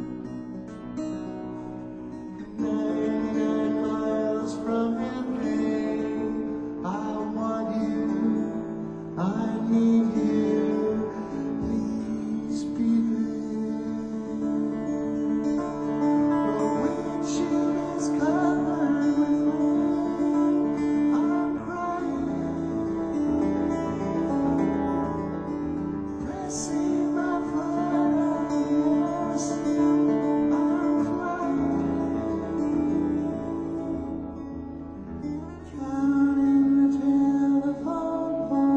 99 miles from LA. I need you, please be there. The windshield is covered with rain, I'm crying, pressing my foot against, I'm flying, counting the telephone.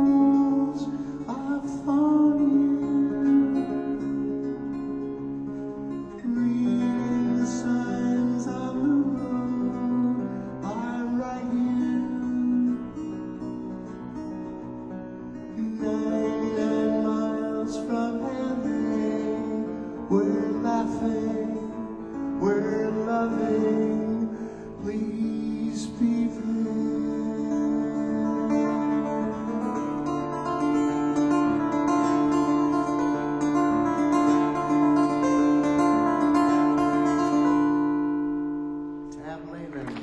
We're laughing, we're loving, please be there. Tab Lehman.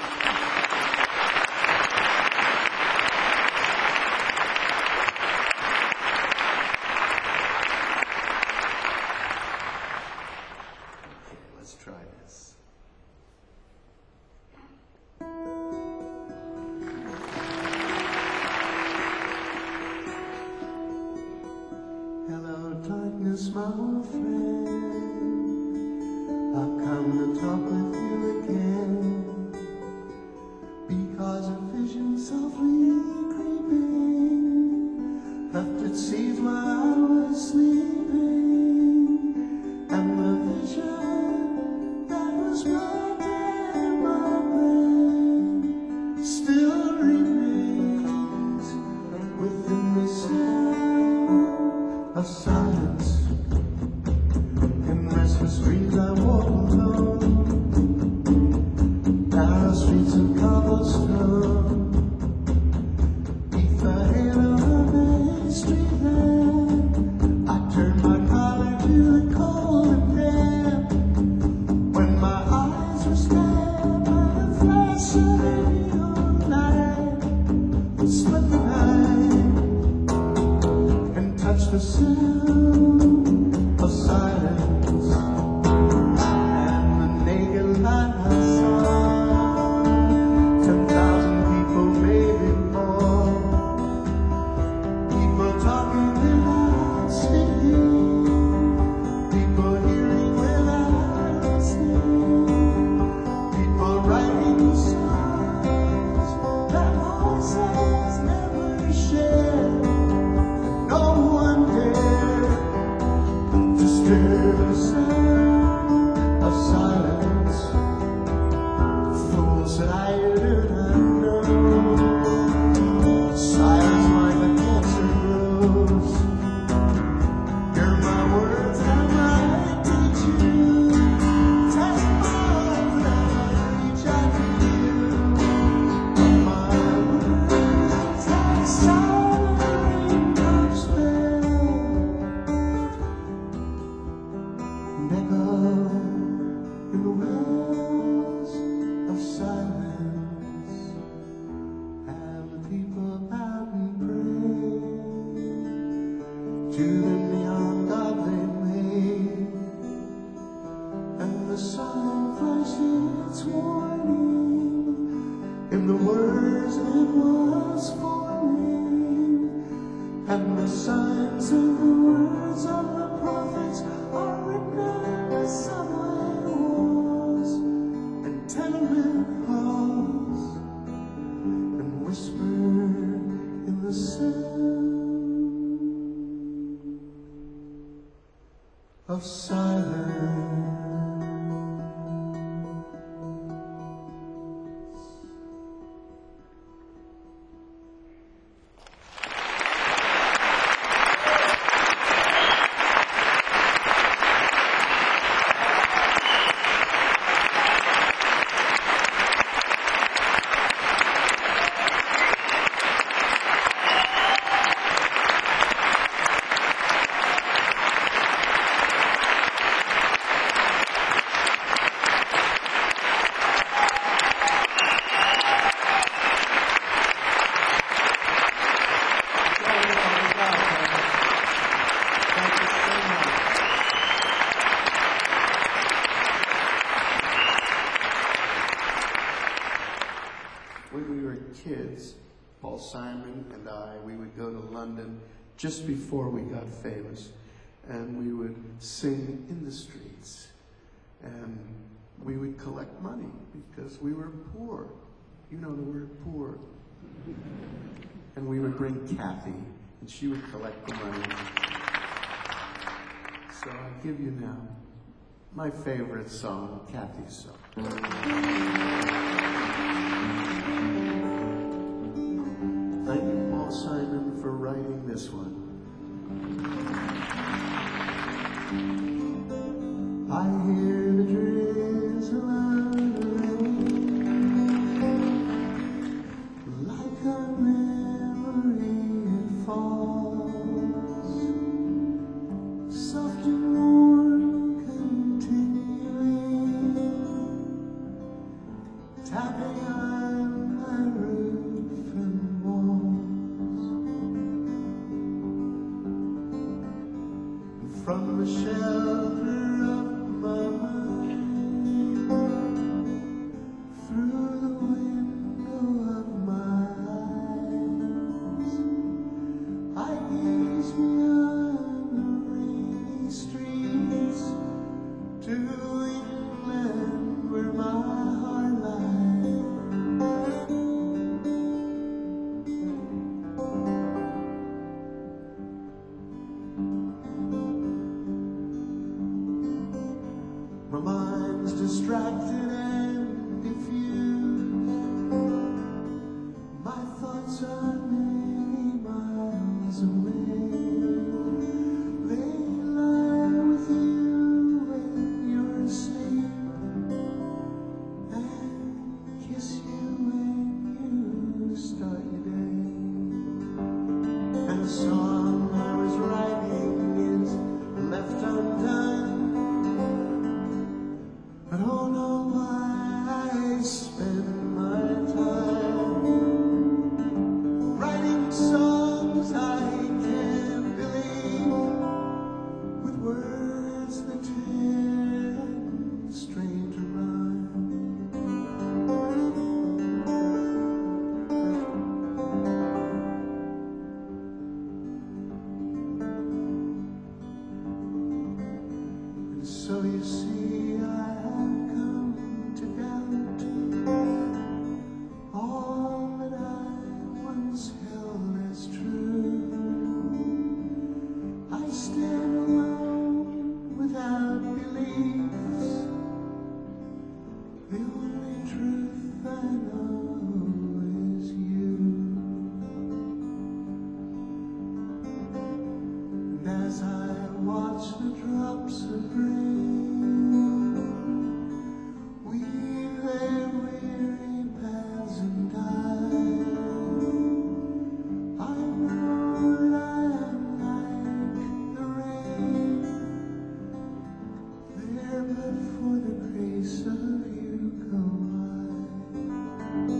Let's try this. Hello, darkness, my old friend. I've come to talk with you again, because a vision softly creeping left its seeds while I was sleeping, and the vision that was planted in my brain still remains within the sound of silence. In restless dreams I walk sign flashed its warning in the words it was forming, and the signs of the words of the prophets are written on the subway walls and tenement halls, and whispered in the sound of silence. When we were kids, Paul Simon and I, we would go to London just before we got famous, and we would sing in the streets, and we would collect money because we were poor. You know the word poor. And we would bring Kathy, and she would collect the money. So I'll give you now my favorite song, Kathy's song. Thank you, Paul Simon, for writing this one. I hear the drizzle of the rain, like a memory it falls, soft and warm continuing, tapping on my roof and walls, from the shelter of my mind, through the window of my eyes, I gaze beyond the rainy streets to England where my heart lies. My mind's distracted and diffused. My thoughts are many miles away. They lie with you when you're asleep, and kiss you when you start your day. And the song I was writing is left undone. I don't know why I spend my time writing songs I can't believe, with words that tear and strain to rhyme. And so you see, I have come to doubt all that I once held as true. I stand alone without beliefs. The only truth I know is you. And as I watch the drops of rain weave their weary paths and die, I know that I am like the rain, there but for the grace of you go I.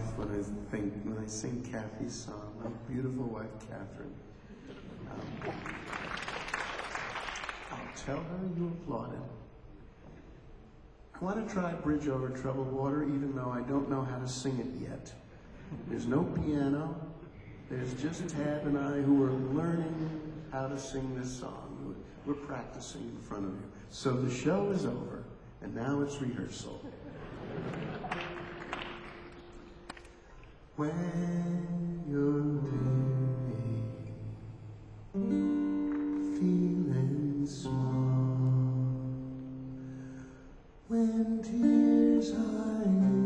when I sing Kathy's song, my beautiful wife, Catherine. I'll tell her you applauded. I want to try Bridge Over Troubled Water, even though I don't know how to sing it yet. There's no piano. There's just Tab and I who are learning how to sing this song. We're practicing in front of you. So the show is over, and now it's rehearsal. When you're feeling small, when tears are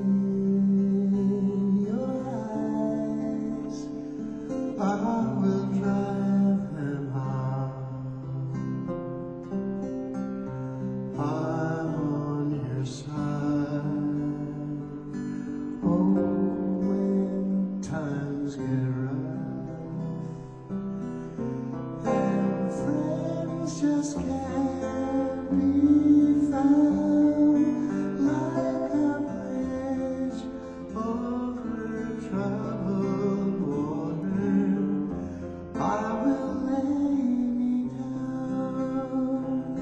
in your eyes, I will drive them out. I'm on your side. Oh, when times get rough and friends just can't be found, like a bridge over troubled water, I will lay me down.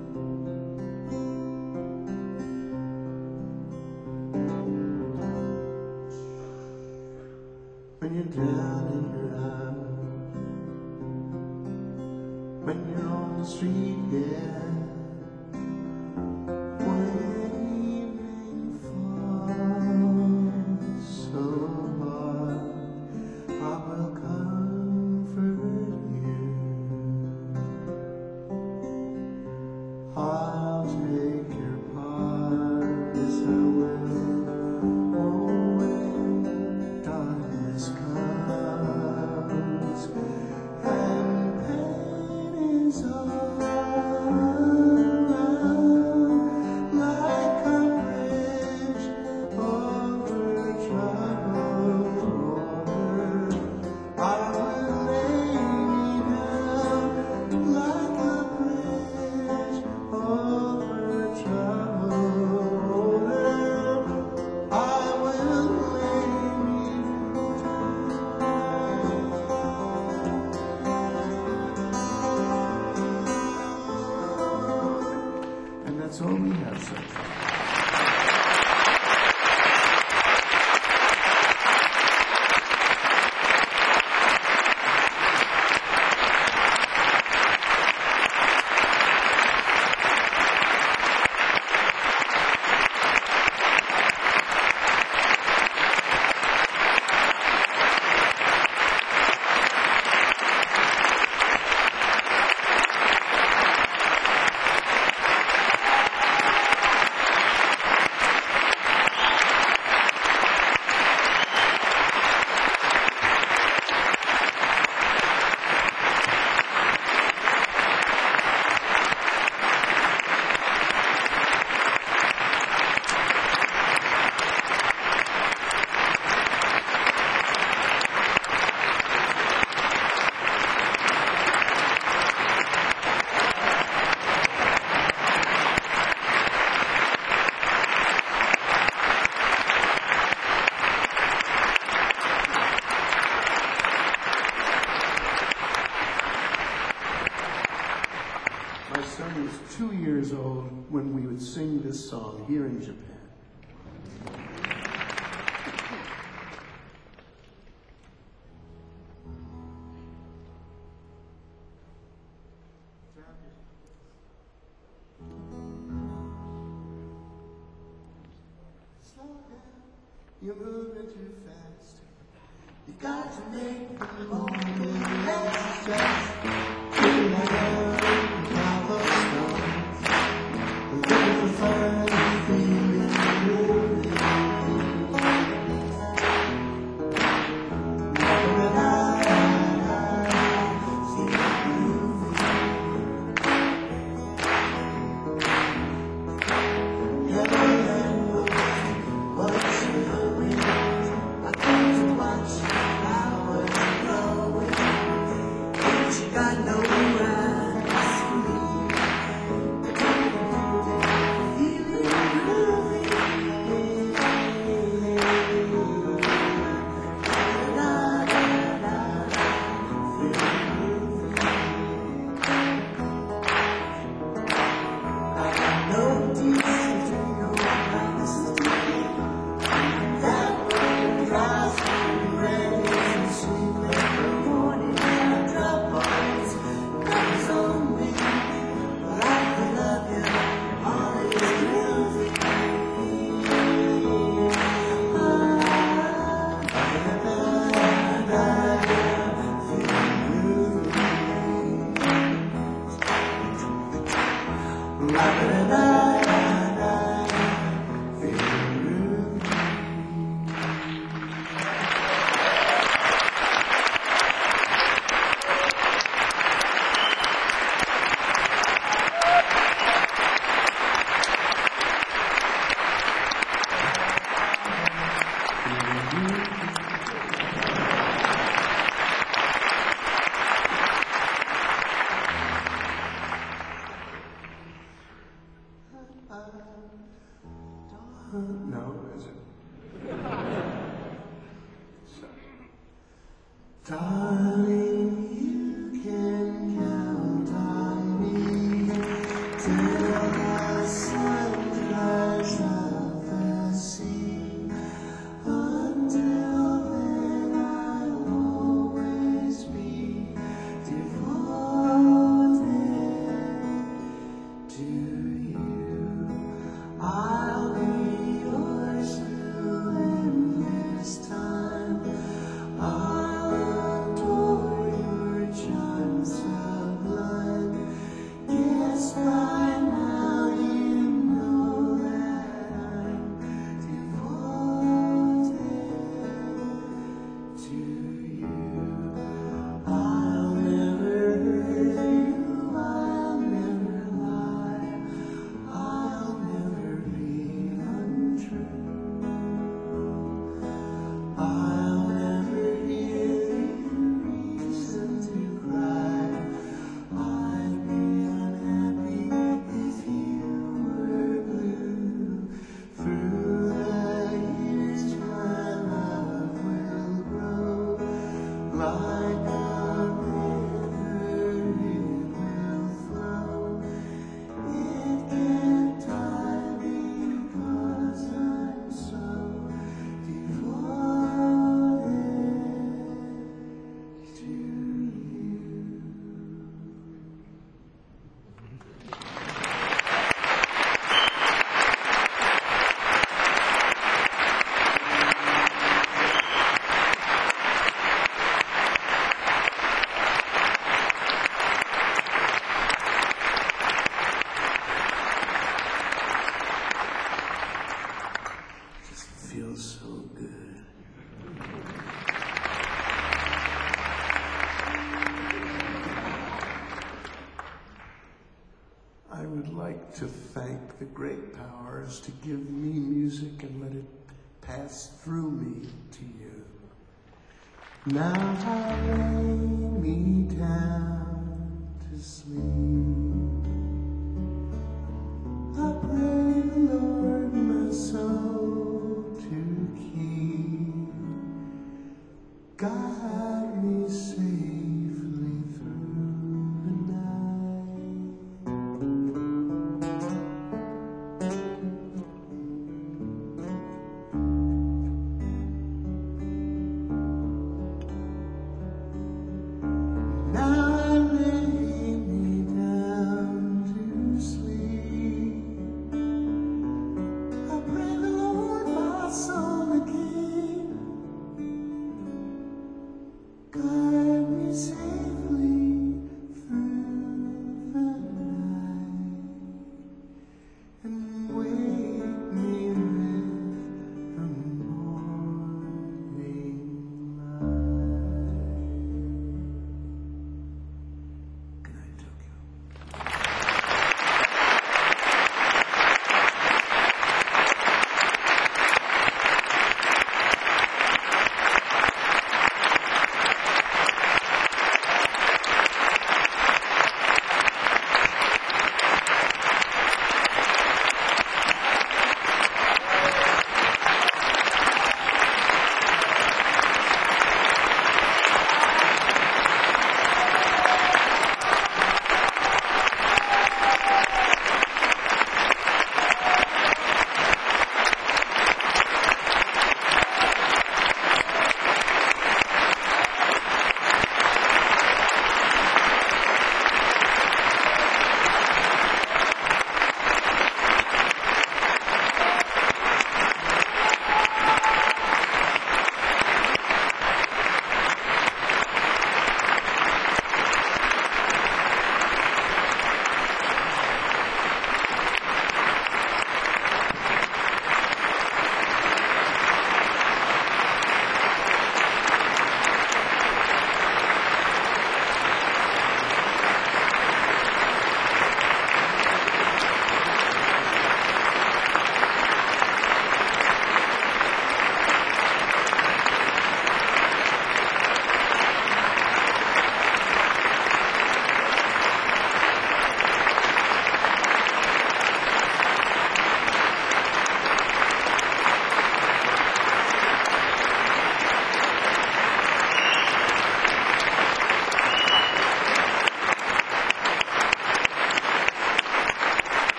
When you're down and you're out, when you're on the street, yeah, when evening falls so hard, I will comfort you. I'll take your part, yes I will. Oh, when darkness comes and pain is all around, like a bridge over troubled water, I will lay me down, like a bridge over troubled water, I will lay me down. And that's all we have so far. My son was 2 years old when we would sing this song here in Japan. Slow down, you're moving too fast. You got to make the moment last. Just feel like looking for fun, feeling moving. Never feel moving. Never what's going. I come to watch flowers growing. Ain't you got No, is it? Darling, you can count on me till the sun dries out the sea. Until then, I'll always be devoted to you. I'll be yours through endless time. I'll adore your charm sublime. Yes, by now you know that I'm devoted to you. I'll never hurt you, I'll never lie, I'll never be untrue. I'll never give you reason to cry. I'd be unhappy if you were blue. Through the years my love will grow. Like a river it will flow. It can't die because I'm so devoted to you. Just feels so good. I would like to thank the great powers to give me music and let it pass through me to you. Now I lay me down to sleep. I pray the Lord my soul to keep. Guide me safely through the night. Now I lay me down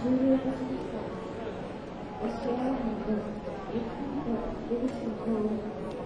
終了いたしました。ご視聴ありがとうございます。ゆっくりと出口の方を